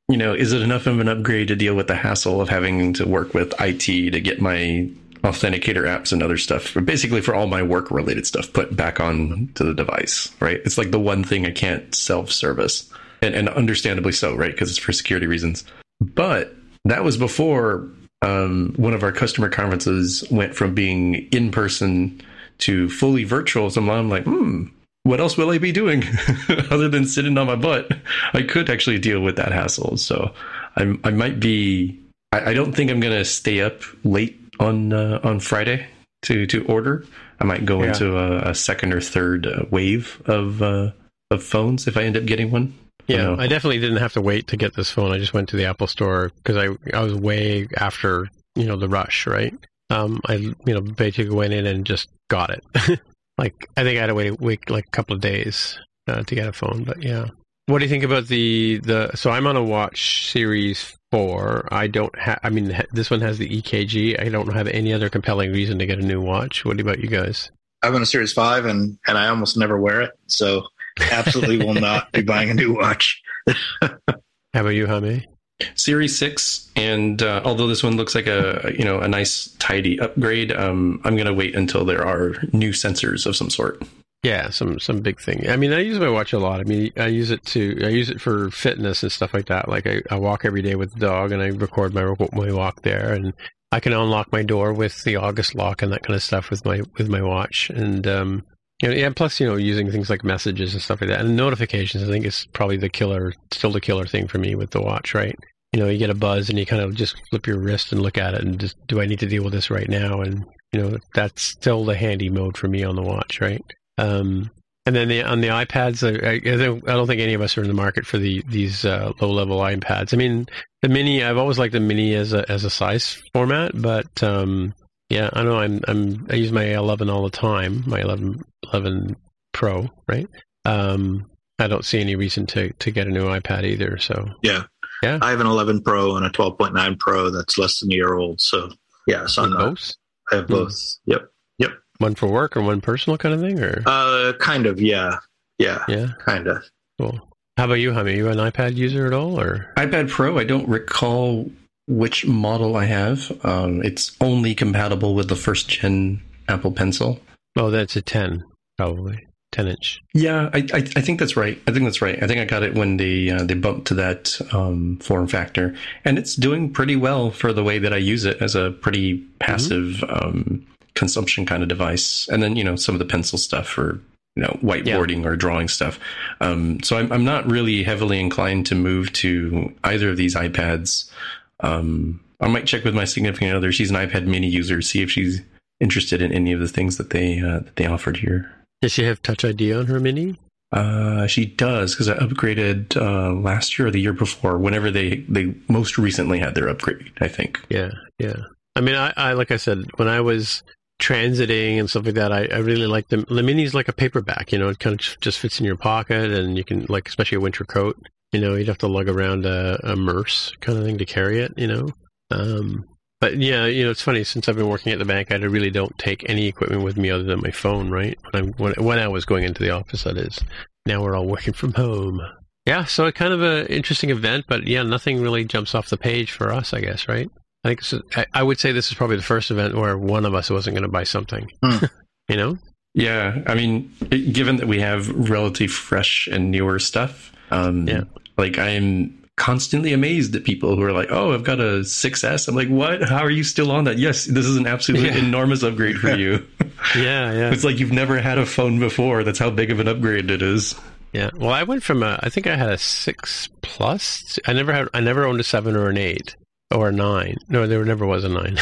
you know, is it enough of an upgrade to deal with the hassle of having to work with I T to get my authenticator apps and other stuff, basically for all my work related stuff, put back on to the device, right? It's like the one thing I can't self-service, and, and understandably so, right? Because it's for security reasons. But that was before um, one of our customer conferences went from being in person to fully virtual. So I'm like, hmm, what else will I be doing other than sitting on my butt? I could actually deal with that hassle. So I, I might be, I, I don't think I'm going to stay up late on uh, on Friday to, to order. I might go yeah. into a, a second or third uh, wave of uh, of phones if I end up getting one. Yeah, I, I definitely didn't have to wait to get this phone. I just went to the Apple store because I I was way after, you know, the rush, right? Um, I, you know, basically went in and just got it. Like, I think I had to wait a week, like a couple of days uh, to get a phone, but yeah. What do you think about the, the, so I'm on a Watch Series four. I don't have, I mean, this one has the E K G. I don't have any other compelling reason to get a new watch. What about you guys? I'm on a Series five and, and I almost never wear it. So absolutely will not be buying a new watch. How about you, Jaime? Series six, and uh, although this one looks like a you know a nice tidy upgrade, um, I'm going to wait until there are new sensors of some sort. Yeah, some some big thing. I mean, I use my watch a lot. I mean, I use it to I use it for fitness and stuff like that. Like I, I walk every day with the dog, and I record my my walk there, and I can unlock my door with the August lock and that kind of stuff with my with my watch. And um, you know, yeah, plus you know, using things like messages and stuff like that, and notifications. I think is probably the killer, still the killer thing for me with the watch, right? You know, you get a buzz and you kind of just flip your wrist and look at it and just, do I need to deal with this right now? And, you know, that's still the handy mode for me on the watch, right? Um, and then the, on the iPads, I, I, don't, I don't think any of us are in the market for the these uh, low-level iPads. I mean, the Mini, I've always liked the Mini as a as a size format, but um, yeah, I know I'm I'm I use my eleven all the time, my eleven, eleven Pro, right? Um, I don't see any reason to to get a new iPad either. So yeah. Yeah. I have an eleven Pro and a twelve point nine Pro that's less than a year old. So, yeah, so I'm not, both? I have both. Mm. Yep. Yep. One for work or one personal kind of thing? Or uh, kind of, yeah. Yeah. Yeah. Kind of. Cool. How about you, Jaime? Are you an iPad user at all? Or iPad Pro, I don't recall which model I have. Um, it's only compatible with the first gen Apple Pencil. Oh, that's a ten, probably. ten inch. Yeah, I, I I think that's right. I think that's right. I think I got it when they uh, they bumped to that um, form factor, and it's doing pretty well for the way that I use it as a pretty passive mm-hmm. um, consumption kind of device. And then you know some of the pencil stuff for you know whiteboarding yeah. or drawing stuff. Um, so I'm I'm not really heavily inclined to move to either of these iPads. Um, I might check with my significant other. She's an iPad Mini user. See if she's interested in any of the things that they uh, that they offered here. Does she have Touch I D on her Mini? Uh, she does, because I upgraded uh, last year or the year before, whenever they, they most recently had their upgrade, I think. Yeah, yeah. I mean, I, I like I said, when I was transiting and stuff like that, I, I really like them. The Mini's like a paperback, you know, it kind of just fits in your pocket, and you can, like, especially a winter coat, you know, you'd have to lug around a, a Merce kind of thing to carry it, you know. Um, But yeah, you know, it's funny, since I've been working at the bank, I really don't take any equipment with me other than my phone, right? When, I'm, when, when I was going into the office, that is. Now we're all working from home. Yeah, so kind of an interesting event, but yeah, nothing really jumps off the page for us, I guess, right? I think this is, I, I would say this is probably the first event where one of us wasn't going to buy something, hmm. you know? Yeah, I mean, it, given that we have relatively fresh and newer stuff, um, yeah. like I'm constantly amazed at people who are like, oh, I've got a six S. I'm like, what? How are you still on that? Yes, this is an absolutely yeah. enormous upgrade for you. yeah, yeah. It's like you've never had a phone before. That's how big of an upgrade it is. Yeah. Well, I went from a, I think I had a six plus. I never had, I never owned a seven or an eight or a nine. No, there never was a nine.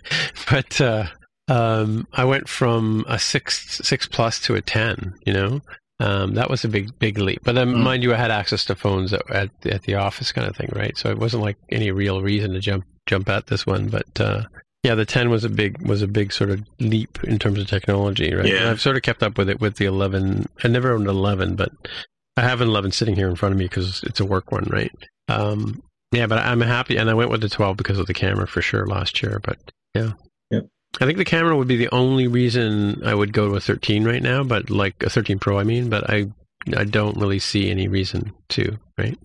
But uh, um, I went from a six, six plus to a ten, you know? Um, that was a big, big leap. But um, mm. mind you, I had access to phones at, at at the office, kind of thing, right? So it wasn't like any real reason to jump jump at this one. But uh, yeah, the ten was a big was a big sort of leap in terms of technology, right? Yeah. And I've sort of kept up with it with the eleven. I never owned an eleven, but I have an eleven sitting here in front of me because it's a work one, right? Um, yeah, but I'm happy, and I went with the twelve because of the camera for sure last year. But yeah. Yep. I think the camera would be the only reason I would go to a thirteen right now, but like a thirteen Pro, I mean, but I I don't really see any reason to, right?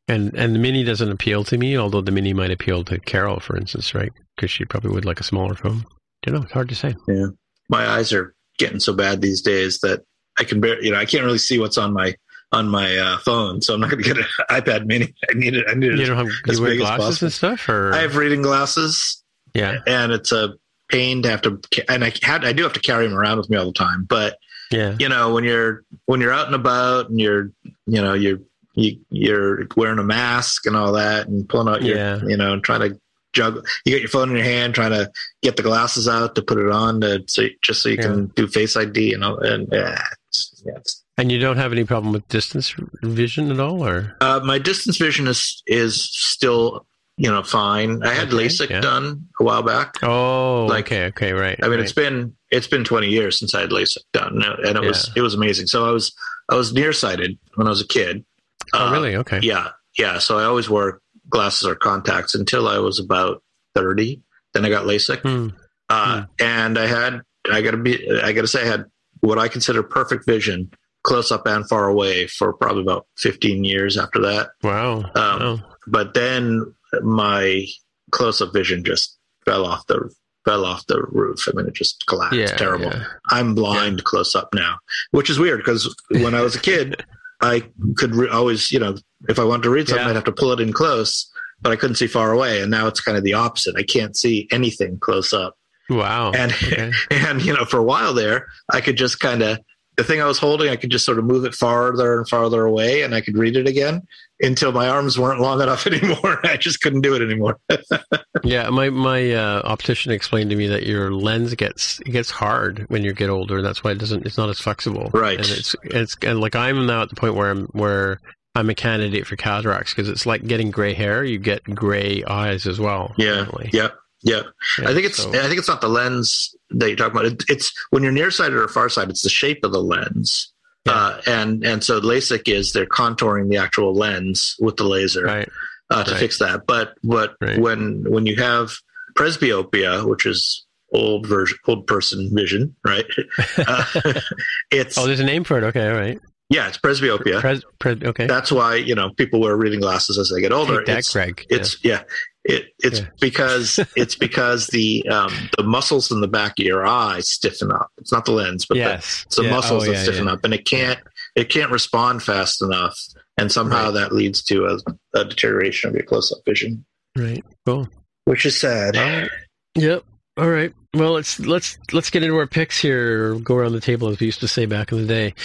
And and the Mini doesn't appeal to me, although the Mini might appeal to Carol, for instance, right? Because she probably would like a smaller phone. I don't know. It's hard to say. Yeah. My eyes are getting so bad these days that I can barely, you know, I can't really see what's on my on my uh, phone, so I'm not going to get an iPad Mini. I need it. I need it. You don't have as you wear big as glasses possible. and stuff, or I have reading glasses. Yeah, and it's a pain to have to, and I had I do have to carry them around with me all the time. But yeah, you know, when you're when you're out and about and you're you know you're you, you're wearing a mask and all that and pulling out your Yeah. you know and trying to juggle. You get your phone in your hand, trying to get the glasses out to put it on to so just so you can do Face I D and all. And yeah, it's, yeah, it's, and you don't have any problem with distance vision at all, or uh, my distance vision is is still you know fine. I had Okay, LASIK yeah. done a while back. oh, Like, okay, okay, right. I mean, right. it's been it's been twenty years since I had LASIK done, and it was it was amazing. So I was I was nearsighted when I was a kid. oh, Uh, really? Okay, Yeah, yeah. So I always wore glasses or contacts until I was about thirty. Then I got LASIK, Hmm. uh, and I had I got to be I got to say I had what I consider perfect vision, close up and far away, for probably about fifteen years after that. Wow. Um, wow. But then my close up vision just fell off the fell off the roof. I mean, it just collapsed. Yeah, Terrible. yeah. I'm blind close up now, which is weird because when I was a kid, I could re- always, you know, if I wanted to read something, Yeah. I'd have to pull it in close, but I couldn't see far away. And now it's kind of the opposite. I can't see anything close up. Wow. And, okay. and, you know, for a while there, I could just kind of, the thing I was holding, I could just sort of move it farther and farther away and I could read it again until my arms weren't long enough anymore. I just couldn't do it anymore. Yeah, my my uh, optician explained to me that your lens gets it gets hard when you get older. That's why it doesn't. It's not as flexible. Right. And it's it's and like I'm now at the point where I'm where I'm a candidate for cataracts because it's like getting gray hair. You get gray eyes as well. Yeah. apparently. Yeah. Yeah. Yeah, I think it's, so- I think it's not the lens that you're talking about. It, it's when you're nearsighted or farsighted, it's the shape of the lens. Yeah. Uh, and, and so LASIK is they're contouring the actual lens with the laser. Right. Uh, to Right. fix that. But but Right. when when you have presbyopia, which is old version, old person vision, right? Uh, it's Oh, there's a name for it. Okay, all right. yeah, it's presbyopia. Pres, pres, okay. That's why you know people wear reading glasses as they get older. Take that, it's Greg. it's yeah, it it's Yeah. because it's because the um, the muscles in the back of your eye stiffen up. It's not the lens, but yes. the, it's the Yeah. muscles Oh, that yeah, stiffen yeah. up, and it can't it can't respond fast enough, and somehow Right. that leads to a, a deterioration of your close up vision, Right. Cool. which is sad. All right. Yep. All right. Well, let's let's let's get into our picks here. Go around the table as we used to say back in the day.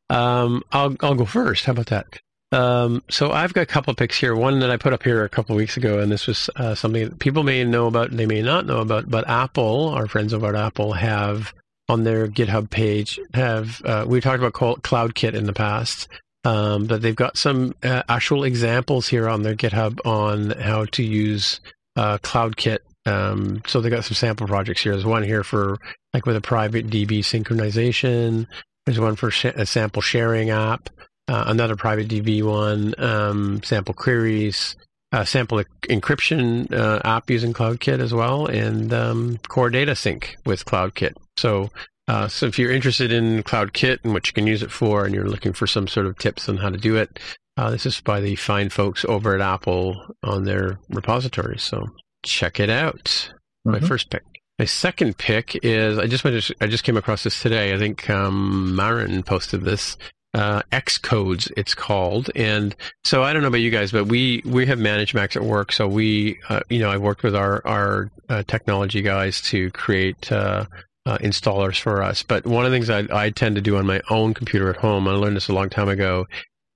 Um, I'll I'll go first. How about that? Um, so I've got a couple of picks here. One that I put up here a couple of weeks ago, and this was uh, something that people may know about, they may not know about. But Apple, our friends over at Apple, have on their GitHub page have uh, we talked about CloudKit in the past. Um, but they've got some uh, actual examples here on their GitHub on how to use uh, CloudKit. Um, so they got some sample projects here. There's one here for like with a private D B synchronization. There's one for sh- a sample sharing app, uh, another private D B one, um, sample queries, uh, sample e- encryption uh, app using CloudKit as well, and um, core data sync with CloudKit. So, uh, so if you're interested in CloudKit and what you can use it for, and you're looking for some sort of tips on how to do it, uh, this is by the fine folks over at Apple on their repository. So check it out. My Mhm. first pick. My second pick is I just went to, I just came across this today. I think um, Marin posted this. Uh, Xcodes, it's called, and so I don't know about you guys, but we we have managed Macs at work. So we, uh, you know, I worked with our our uh, technology guys to create uh, uh, installers for us. But one of the things I, I tend to do on my own computer at home, and I learned this a long time ago,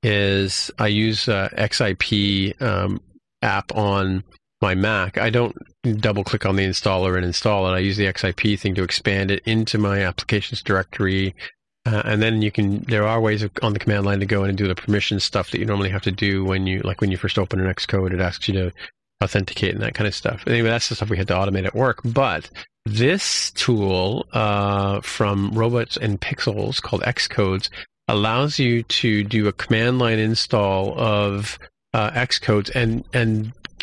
is I use uh, X I P um, app on my Mac. I don't double click on the installer and install it. I use the X I P thing to expand it into my applications directory. Uh, and then you can, there are ways of, on the command line to go in and do the permission stuff that you normally have to do when you, like when you first open an Xcode, it asks you to authenticate and that kind of stuff. Anyway, that's the stuff we had to automate at work. But this tool uh, from Robots and Pixels called Xcodes allows you to do a command line install of uh, Xcodes and, and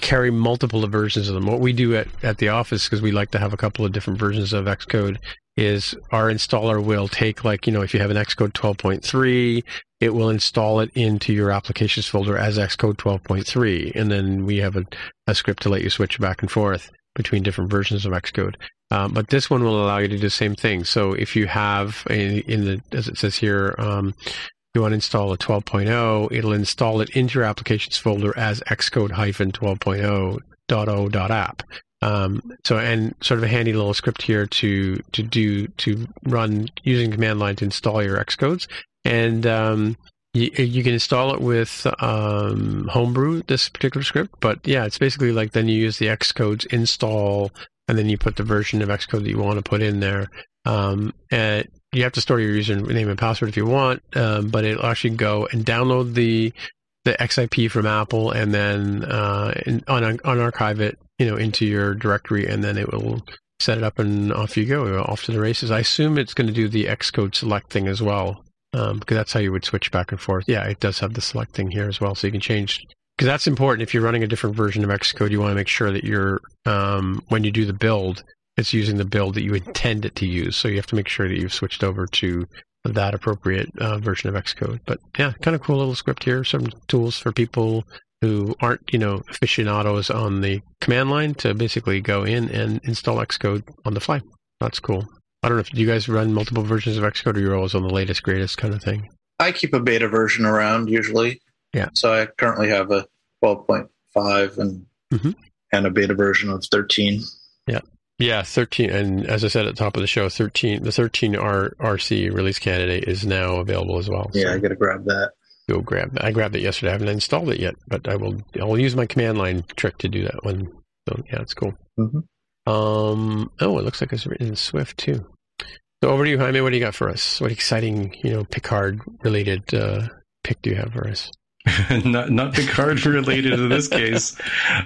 carry multiple versions of them. What we do at, at the office, because we like to have a couple of different versions of Xcode, is our installer will take, like, you know, if you have an Xcode twelve point three, it will install it into your applications folder as Xcode twelve point three. And then we have a, a script to let you switch back and forth between different versions of Xcode. Um, but this one will allow you to do the same thing. So if you have, a, in the as it says here, um, you want to install a twelve point oh, it'll install it into your applications folder as Xcode twelve point oh dot oh dot app. Um, so, and sort of a handy little script here to, to do, to run using command line to install your Xcodes. And, um, you, you can install it with, um, Homebrew, this particular script, but yeah, it's basically like then you use the Xcodes install, and then you put the version of Xcode that you want to put in there. Um, and you have to store your username and password if you want, um, but it'll actually go and download the, the X I P from Apple, and then, uh, in, un- unarchive it, you know, into your directory, and then it will set it up and off you go, off to the races. I assume it's going to do the Xcode select thing as well, um, because that's how you would switch back and forth. Yeah, it does have the select thing here as well, so you can change, because that's important. If you're running a different version of Xcode, you want to make sure that you're, um, when you do the build, it's using the build that you intend it to use. So you have to make sure that you've switched over to that appropriate uh, version of Xcode. But yeah, kind of cool little script here. Some tools for people who aren't, you know, aficionados on the command line to basically go in and install Xcode on the fly. That's cool. I don't know if you guys run multiple versions of Xcode, or you're always on the latest, greatest kind of thing. I keep a beta version around usually. Yeah. So I currently have a twelve point five and mm-hmm. and a beta version of thirteen. Yeah. Yeah, thirteen, and as I said at the top of the show, thirteen, the thirteen R, RC release candidate is now available as well. Yeah, so I got to grab that. Go grab that. I grabbed it yesterday. I haven't installed it yet, but I will. I'll use my command line trick to do that one. So yeah, it's cool. Mm-hmm. Um. Oh, it looks like it's written in Swift too. So over to you, Jaime. What do you got for us? What exciting, you know, Picard related uh, pick do you have for us? not not Picard related in this case,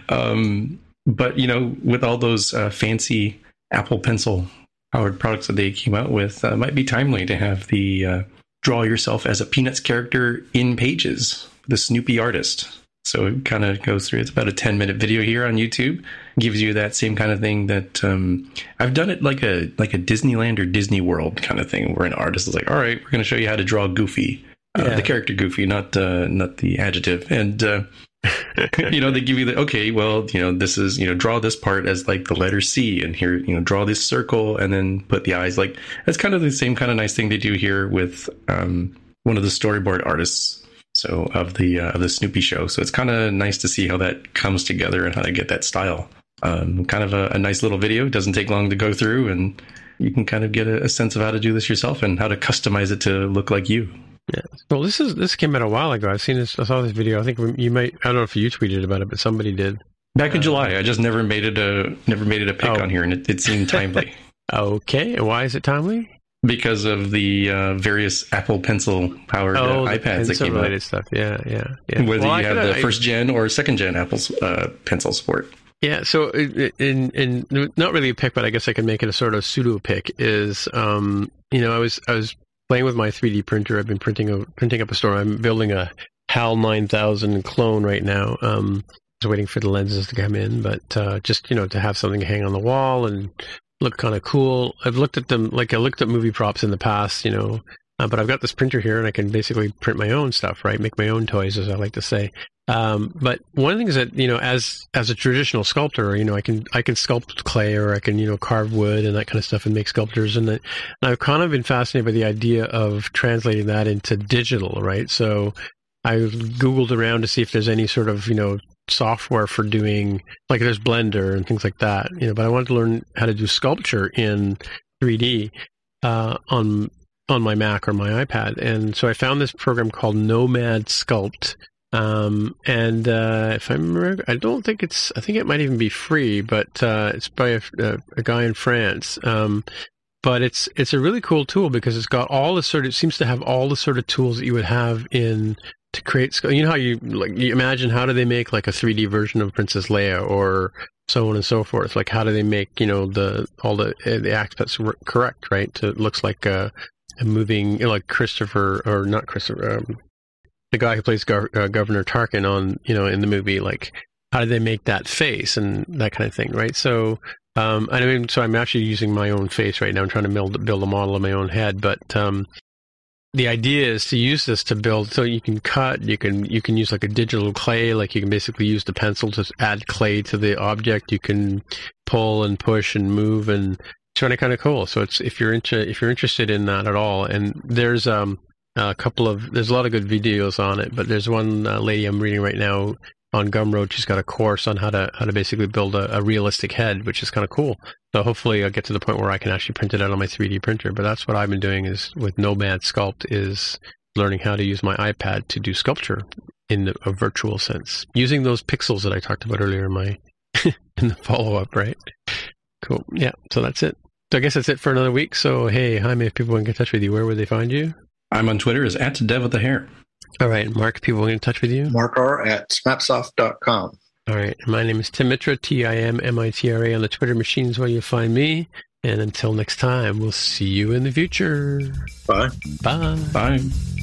um, but you know, with all those uh, fancy Apple Pencil powered products that they came out with, uh, might be timely to have the uh, draw yourself as a Peanuts character in Pages, the Snoopy artist. So it kind of goes through, it's about a ten minute video here on YouTube. Gives you that same kind of thing that um, I've done it like a like a Disneyland or Disney World kind of thing, where an artist is like, all right, we're going to show you how to draw Goofy, uh, yeah. the character Goofy, not uh, not the adjective. And, uh, you know, they give you the, okay, well, you know, this is, you know, draw this part as like the letter C, and here, you know, draw this circle and then put the eyes. Like, that's kind of the same kind of nice thing they do here with um, one of the storyboard artists. So of the uh, of the Snoopy show. So it's kind of nice to see how that comes together and how to get that style. Um, kind of a, a nice little video. It doesn't take long to go through, and you can kind of get a, a sense of how to do this yourself and how to customize it to look like you. Yeah. Well, this is this came out a while ago. I've seen this. I saw this video. I think you might. I don't know if you tweeted about it, but somebody did. Back in uh, July. I just never made it a never made it a pick oh. on here, and it, it seemed timely. Okay. And why is it timely? Because of the uh, various Apple Pencil powered oh, uh, iPads that came out. Related stuff. Yeah, yeah, yeah. Whether well, you I have the I, first gen or second gen Apple's uh, Pencil support. Yeah, so in in not really a pick, but I guess I can make it a sort of pseudo pick. Is um, you know, I was I was playing with my three D printer. I've been printing a printing up a store. I'm building a HAL nine thousand clone right now. Um, I was waiting for the lenses to come in, but uh, just you know to have something to hang on the wall and look kind of cool. I've looked at them, like I looked at movie props in the past, you know, uh, but I've got this printer here and I can basically print my own stuff, right? Make my own toys, as I like to say. Um, but one of the things that, you know, as, as a traditional sculptor, you know, I can, I can sculpt clay, or I can, you know, carve wood and that kind of stuff and make sculptures. And, that, and I've kind of been fascinated by the idea of translating that into digital, right? So I Googled around to see if there's any sort of, you know, software for doing, like there's Blender and things like that, you know, but I wanted to learn how to do sculpture in three D uh, on on my Mac or my iPad. And so I found this program called Nomad Sculpt. Um, and uh, if I remember, I don't think it's, I think it might even be free, but uh, it's by a, a, a guy in France. Um, but it's it's a really cool tool because it's got all the sort of, it seems to have all the sort of tools that you would have in to create, you know how you like you imagine how do they make like a three D version of Princess Leia or so on and so forth. Like how do they make, you know, the all the the aspects correct, right? So it looks like a, a moving, you know, like Christopher or not Christopher, um, the guy who plays Gov- uh, Governor Tarkin on, you know, in the movie, like how do they make that face and that kind of thing, right? So, um, I mean, so I'm actually using my own face right now. I'm trying to build build a model of my own head, but um, the idea is to use this to build. So you can cut, you can you can use like a digital clay, like you can basically use the pencil to add clay to the object. You can pull and push and move, and it's really kind of cool. So it's if you're inter- if you're interested in that at all, and there's um. a couple of there's a lot of good videos on it, but there's one uh, lady I'm reading right now on Gumroad. She's got a course on how to how to basically build a, a realistic head, which is kind of cool. So hopefully I'll get to the point where I can actually print it out on my three D printer. But that's what I've been doing is with Nomad Sculpt, is learning how to use my iPad to do sculpture in the, a virtual sense, using those pixels that I talked about earlier in my in the follow up. Right? Cool. Yeah. So that's it. So I guess that's it for another week. So hey, Jaime, if people want to get in touch with you, where would they find you? I'm on Twitter as at Dev with the Hair. All right, Mark, people want to get in touch with you? Mark R at smapsoft dot com. All right, my name is Tim Mitra, T I M M I T R A on the Twitter machines where you'll find me. And until next time, we'll see you in the future. Bye. Bye. Bye.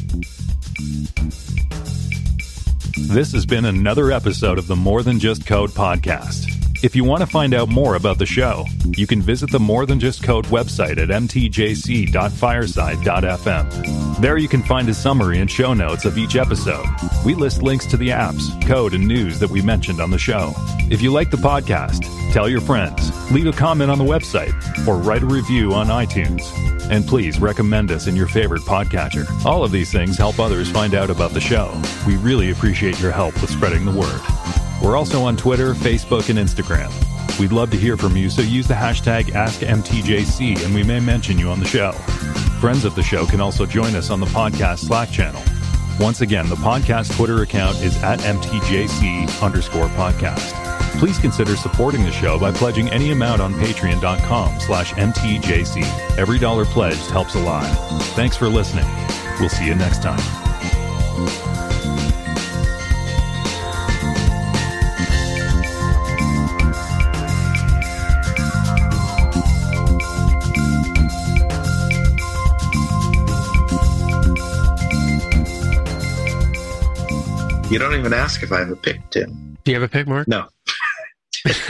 This has been another episode of the More Than Just Code podcast. If you want to find out more about the show, you can visit the More Than Just Code website at m t j c dot fireside dot f m. There you can find a summary and show notes of each episode. We list links to the apps, code, and news that we mentioned on the show. If you like the podcast, tell your friends, leave a comment on the website, or write a review on iTunes. And please recommend us in your favorite podcatcher. All of these things help others find out about the show. We really appreciate your help with spreading the word. We're also on Twitter, Facebook, and Instagram. We'd love to hear from you, so use the hashtag Ask M T J C and we may mention you on the show. Friends of the show can also join us on the podcast Slack channel. Once again, the podcast Twitter account is at MTJC underscore podcast. Please consider supporting the show by pledging any amount on patreon.com slash MTJC. Every dollar pledged helps a lot. Thanks for listening. We'll see you next time. You don't even ask if I have a pick, Tim. Do you have a pick, Mark? No. It's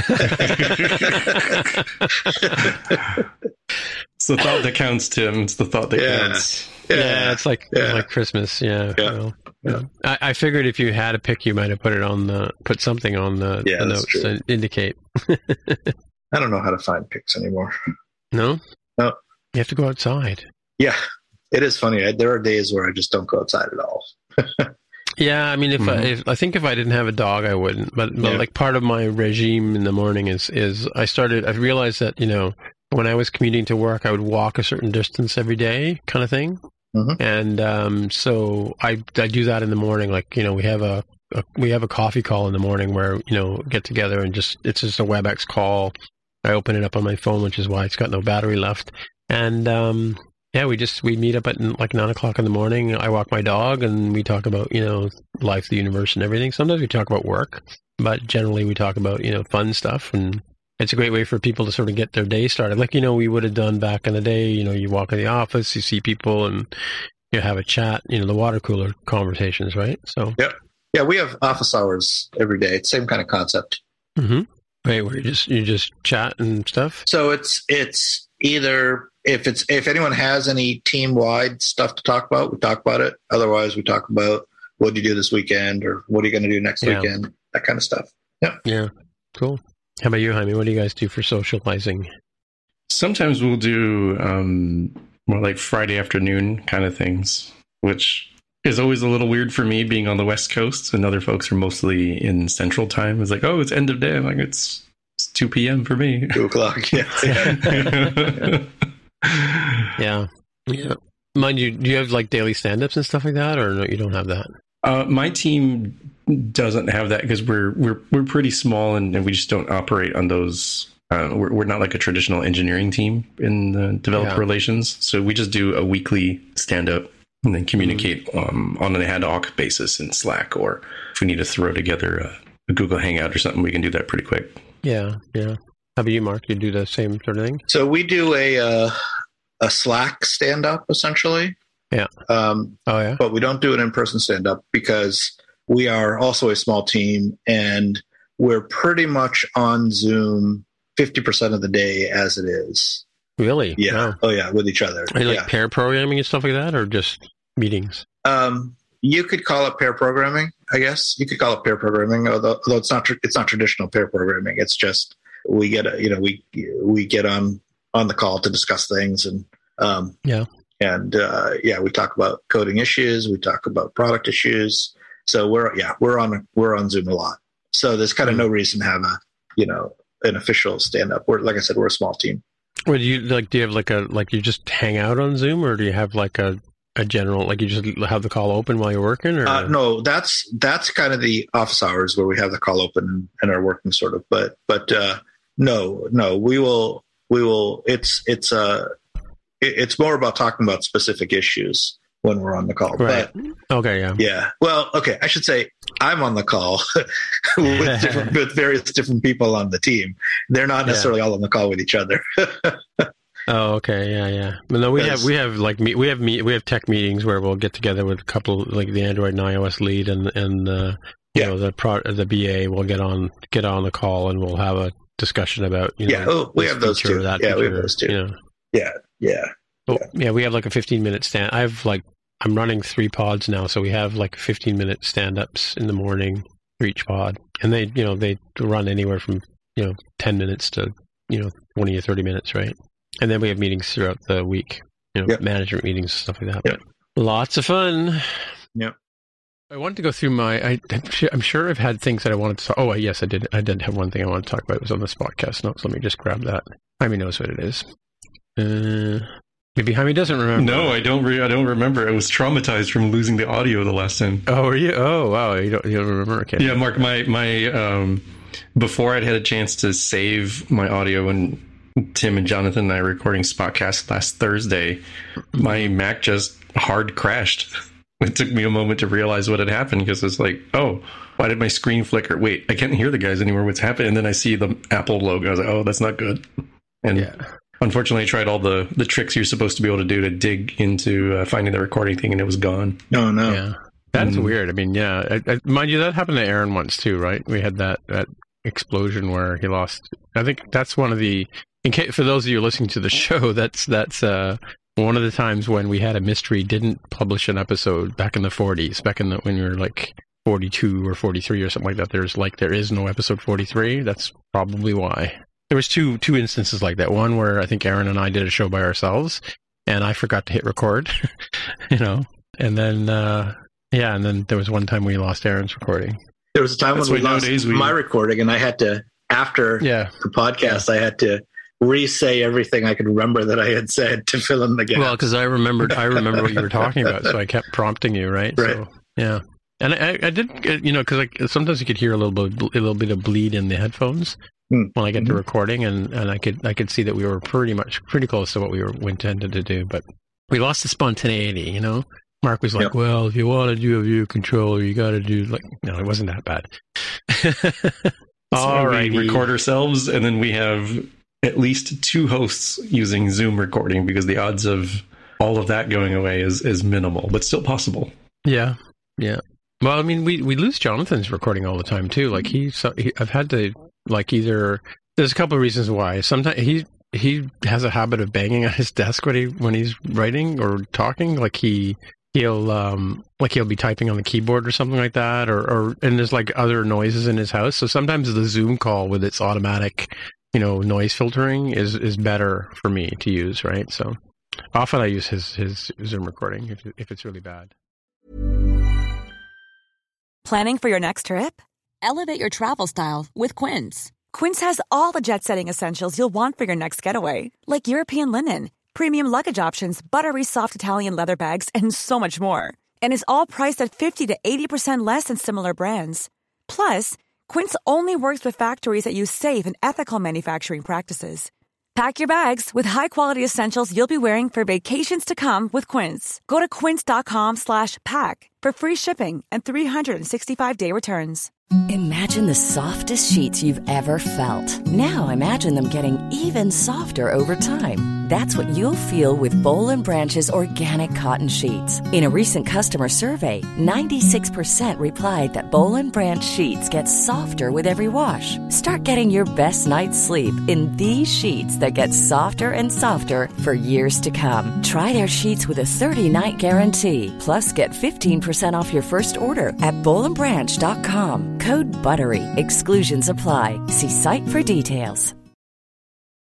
the thought that counts, Tim. It's the thought that Yeah. counts. Yeah, yeah it's like yeah. it's like Christmas. Yeah. Yeah. Well, Yeah. I, I figured if you had a pick, you might have put it on the put something on the, Yeah, the that's notes true. to indicate. I don't know how to find picks anymore. No? No. You have to go outside. Yeah, it is funny. I, there are days where I just don't go outside at all. Yeah, I mean, if, Mhm. I, if I think if I didn't have a dog, I wouldn't. But, but Yeah. like part of my regime in the morning is is I started. I realized that you know when I was commuting to work, I would walk a certain distance every day, kind of thing. Mhm. And um, so I I do that in the morning. Like you know, we have a, a we have a coffee call in the morning where you know get together and just it's just a WebEx call. I open it up on my phone, which is why it's got no battery left. And um, yeah, we just we meet up at like nine o'clock in the morning. I walk my dog, and we talk about you know life, the universe, and everything. Sometimes we talk about work, but generally we talk about you know fun stuff. And it's a great way for people to sort of get their day started, like you know we would have done back in the day. You know, you walk in the office, you see people, and you have a chat. You know, the water cooler conversations, right? So Yeah, we have office hours every day. It's the same kind of concept. mm-hmm. Right, where you just you just chat and stuff. So it's it's either if it's if anyone has any team wide stuff to talk about, we talk about it. Otherwise, we talk about what did you do this weekend or what are you going to do next Yeah. weekend, that kind of stuff. Yeah, cool. How about you, Jaime? What do you guys do for socializing? Sometimes we'll do um, more like Friday afternoon kind of things, which is always a little weird for me being on the West Coast and other folks are mostly in Central Time. It's like, oh, it's end of day. I'm like, it's, it's two p.m. for me. Two o'clock. Yeah. Yeah, yeah. Mind you, do you have like daily stand-ups and stuff like that, or no? You don't have that? Uh, my team doesn't have that because we're we're we're pretty small and, and we just don't operate on those. Uh, we're, we're not like a traditional engineering team in the developer Yeah. relations, so we just do a weekly stand-up and then communicate Mm-hmm. um, on an ad hoc basis in Slack, or if we need to throw together a, a Google Hangout or something, we can do that pretty quick. Yeah, yeah. How about you, Mark? You do the same sort of thing? So we do a uh, a Slack stand up essentially. Yeah. Um, Oh, yeah? but we don't do an in person stand up because we are also a small team and we're pretty much on Zoom fifty percent of the day as it is. Really? Yeah. Wow. Oh, yeah, with each other. Are you like yeah. pair programming and stuff like that, or just meetings? Um, you could call it pair programming, I guess. You could call it pair programming, although, although it's not tr- it's not traditional pair programming. It's just we get a, you know we we get on on the call to discuss things, and um, yeah, and uh, yeah, we talk about coding issues, we talk about product issues. So we're yeah we're on we're on Zoom a lot. So there's kind of no reason to have a you know an official stand up. We're like I said, we're a small team. Well, do you like? Do you have like a like you just hang out on Zoom, or do you have like a a general like you just have the call open while you're working? Or uh, no, that's that's kind of the office hours where we have the call open and are working sort of. But but uh, no no we will we will. It's it's uh it, it's more about talking about specific issues when we're on the call. Right. But, okay. Yeah. Yeah. Well, okay. I should say I'm on the call with different, with various different people on the team. They're not necessarily yeah. all on the call with each other. Oh, okay. Yeah. Yeah. But no, we have, we have like, me, we have, me, we have tech meetings where we'll get together with a couple, like the Android and iOS lead and, and, uh, you yeah. know, the pro, the B A will get on, get on the call and we'll have a discussion about, you know, yeah. Oh, we have those too. That yeah. feature, we have those too. You know. Yeah. Yeah. Oh, yeah. We have like a fifteen minute stand. I have like, I'm running three pods now, so we have like fifteen minute stand-ups in the morning for each pod, and they, you know, they run anywhere from you know ten minutes to you know twenty or thirty minutes, right? And then we have meetings throughout the week, you know, yep. management meetings and stuff like that. Yep. But lots of fun. Yep. I wanted to go through my. I, I'm sure I've had things that I wanted to talk. Oh, yes, I did. I did have one thing I wanted to talk about. It was on this podcast notes. Let me just grab that. Jaime knows what it is. Uh, Maybe Jaime doesn't remember. No, I don't. Re- I don't remember. I was traumatized from losing the audio the last time. Oh, are you? Oh, wow. You don't. You don't remember? Okay. Yeah, Mark. My my. Um, before I'd had a chance to save my audio when Tim and Jonathan and I were recording Spotcast last Thursday, my Mac just hard crashed. It took me a moment to realize what had happened because it's like, oh, why did my screen flicker? Wait, I can't hear the guys anymore. What's happening? And then I see the Apple logo. I was like, oh, that's not good. And. Yeah. Unfortunately, I tried all the, the tricks you're supposed to be able to do to dig into uh, finding the recording thing, and it was gone. No, no. Yeah. That's mm. weird. I mean, yeah. I, I, mind you, that happened to Aaron once, too, right? We had that, that explosion where he lost... I think that's one of the... In case, for those of you listening to the show, that's that's uh, one of the times when we had a mystery, didn't publish an episode back in the forties, back in the when you were like forty-two or forty-three or something like that. There's like, there is no episode forty-three. That's probably why. There was two two instances like that. One where I think Aaron and I did a show by ourselves, and I forgot to hit record, you know. And then, uh, yeah, and then there was one time we lost Aaron's recording. There was a time That's when we lost we... my recording, and I had to, after yeah. the podcast, yeah. I had to re-say everything I could remember that I had said to fill in the gap. Well, because I remembered, I remember what you were talking about, so I kept prompting you, right? Right. So, yeah. And I, I did, you know, because like, sometimes you could hear a little bit, a little bit of bleed in the headphones. When I get mm-hmm. to recording, and, and I could I could see that we were pretty much pretty close to what we were intended to do, but we lost the spontaneity. You know, Mark was like, yep. "Well, if you want to do a view controller, you got to do like." No, it wasn't that bad. All right, we record ourselves, and then we have at least two hosts using Zoom recording because the odds of all of that going away is is minimal, but still possible. Yeah, yeah. Well, I mean, we we lose Jonathan's recording all the time too. Like he, he I've had to. Like either there's a couple of reasons why. Sometimes he he has a habit of banging on his desk when he when he's writing or talking. Like he he'll um like he'll be typing on the keyboard or something like that. Or or and there's like other noises in his house. So sometimes the Zoom call with its automatic you know noise filtering is is better for me to use. Right. So often I use his his Zoom recording if if it's really bad. Planning for your next trip? Elevate your travel style with Quince. Quince has all the jet-setting essentials you'll want for your next getaway, like European linen, premium luggage options, buttery soft Italian leather bags, and so much more. And is all priced at fifty to eighty percent less than similar brands. Plus, Quince only works with factories that use safe and ethical manufacturing practices. Pack your bags with high-quality essentials you'll be wearing for vacations to come with Quince. Go to quince.com slash pack for free shipping and three sixty-five day returns. Imagine the softest sheets you've ever felt. Now imagine them getting even softer over time. That's what you'll feel with Boll and Branch's organic cotton sheets. In a recent customer survey, ninety-six percent replied that Boll and Branch sheets get softer with every wash. Start getting your best night's sleep in these sheets that get softer and softer for years to come. Try their sheets with a thirty-night guarantee. Plus, get fifteen percent off your first order at boll and branch dot com. Code BUTTERY. Exclusions apply. See site for details.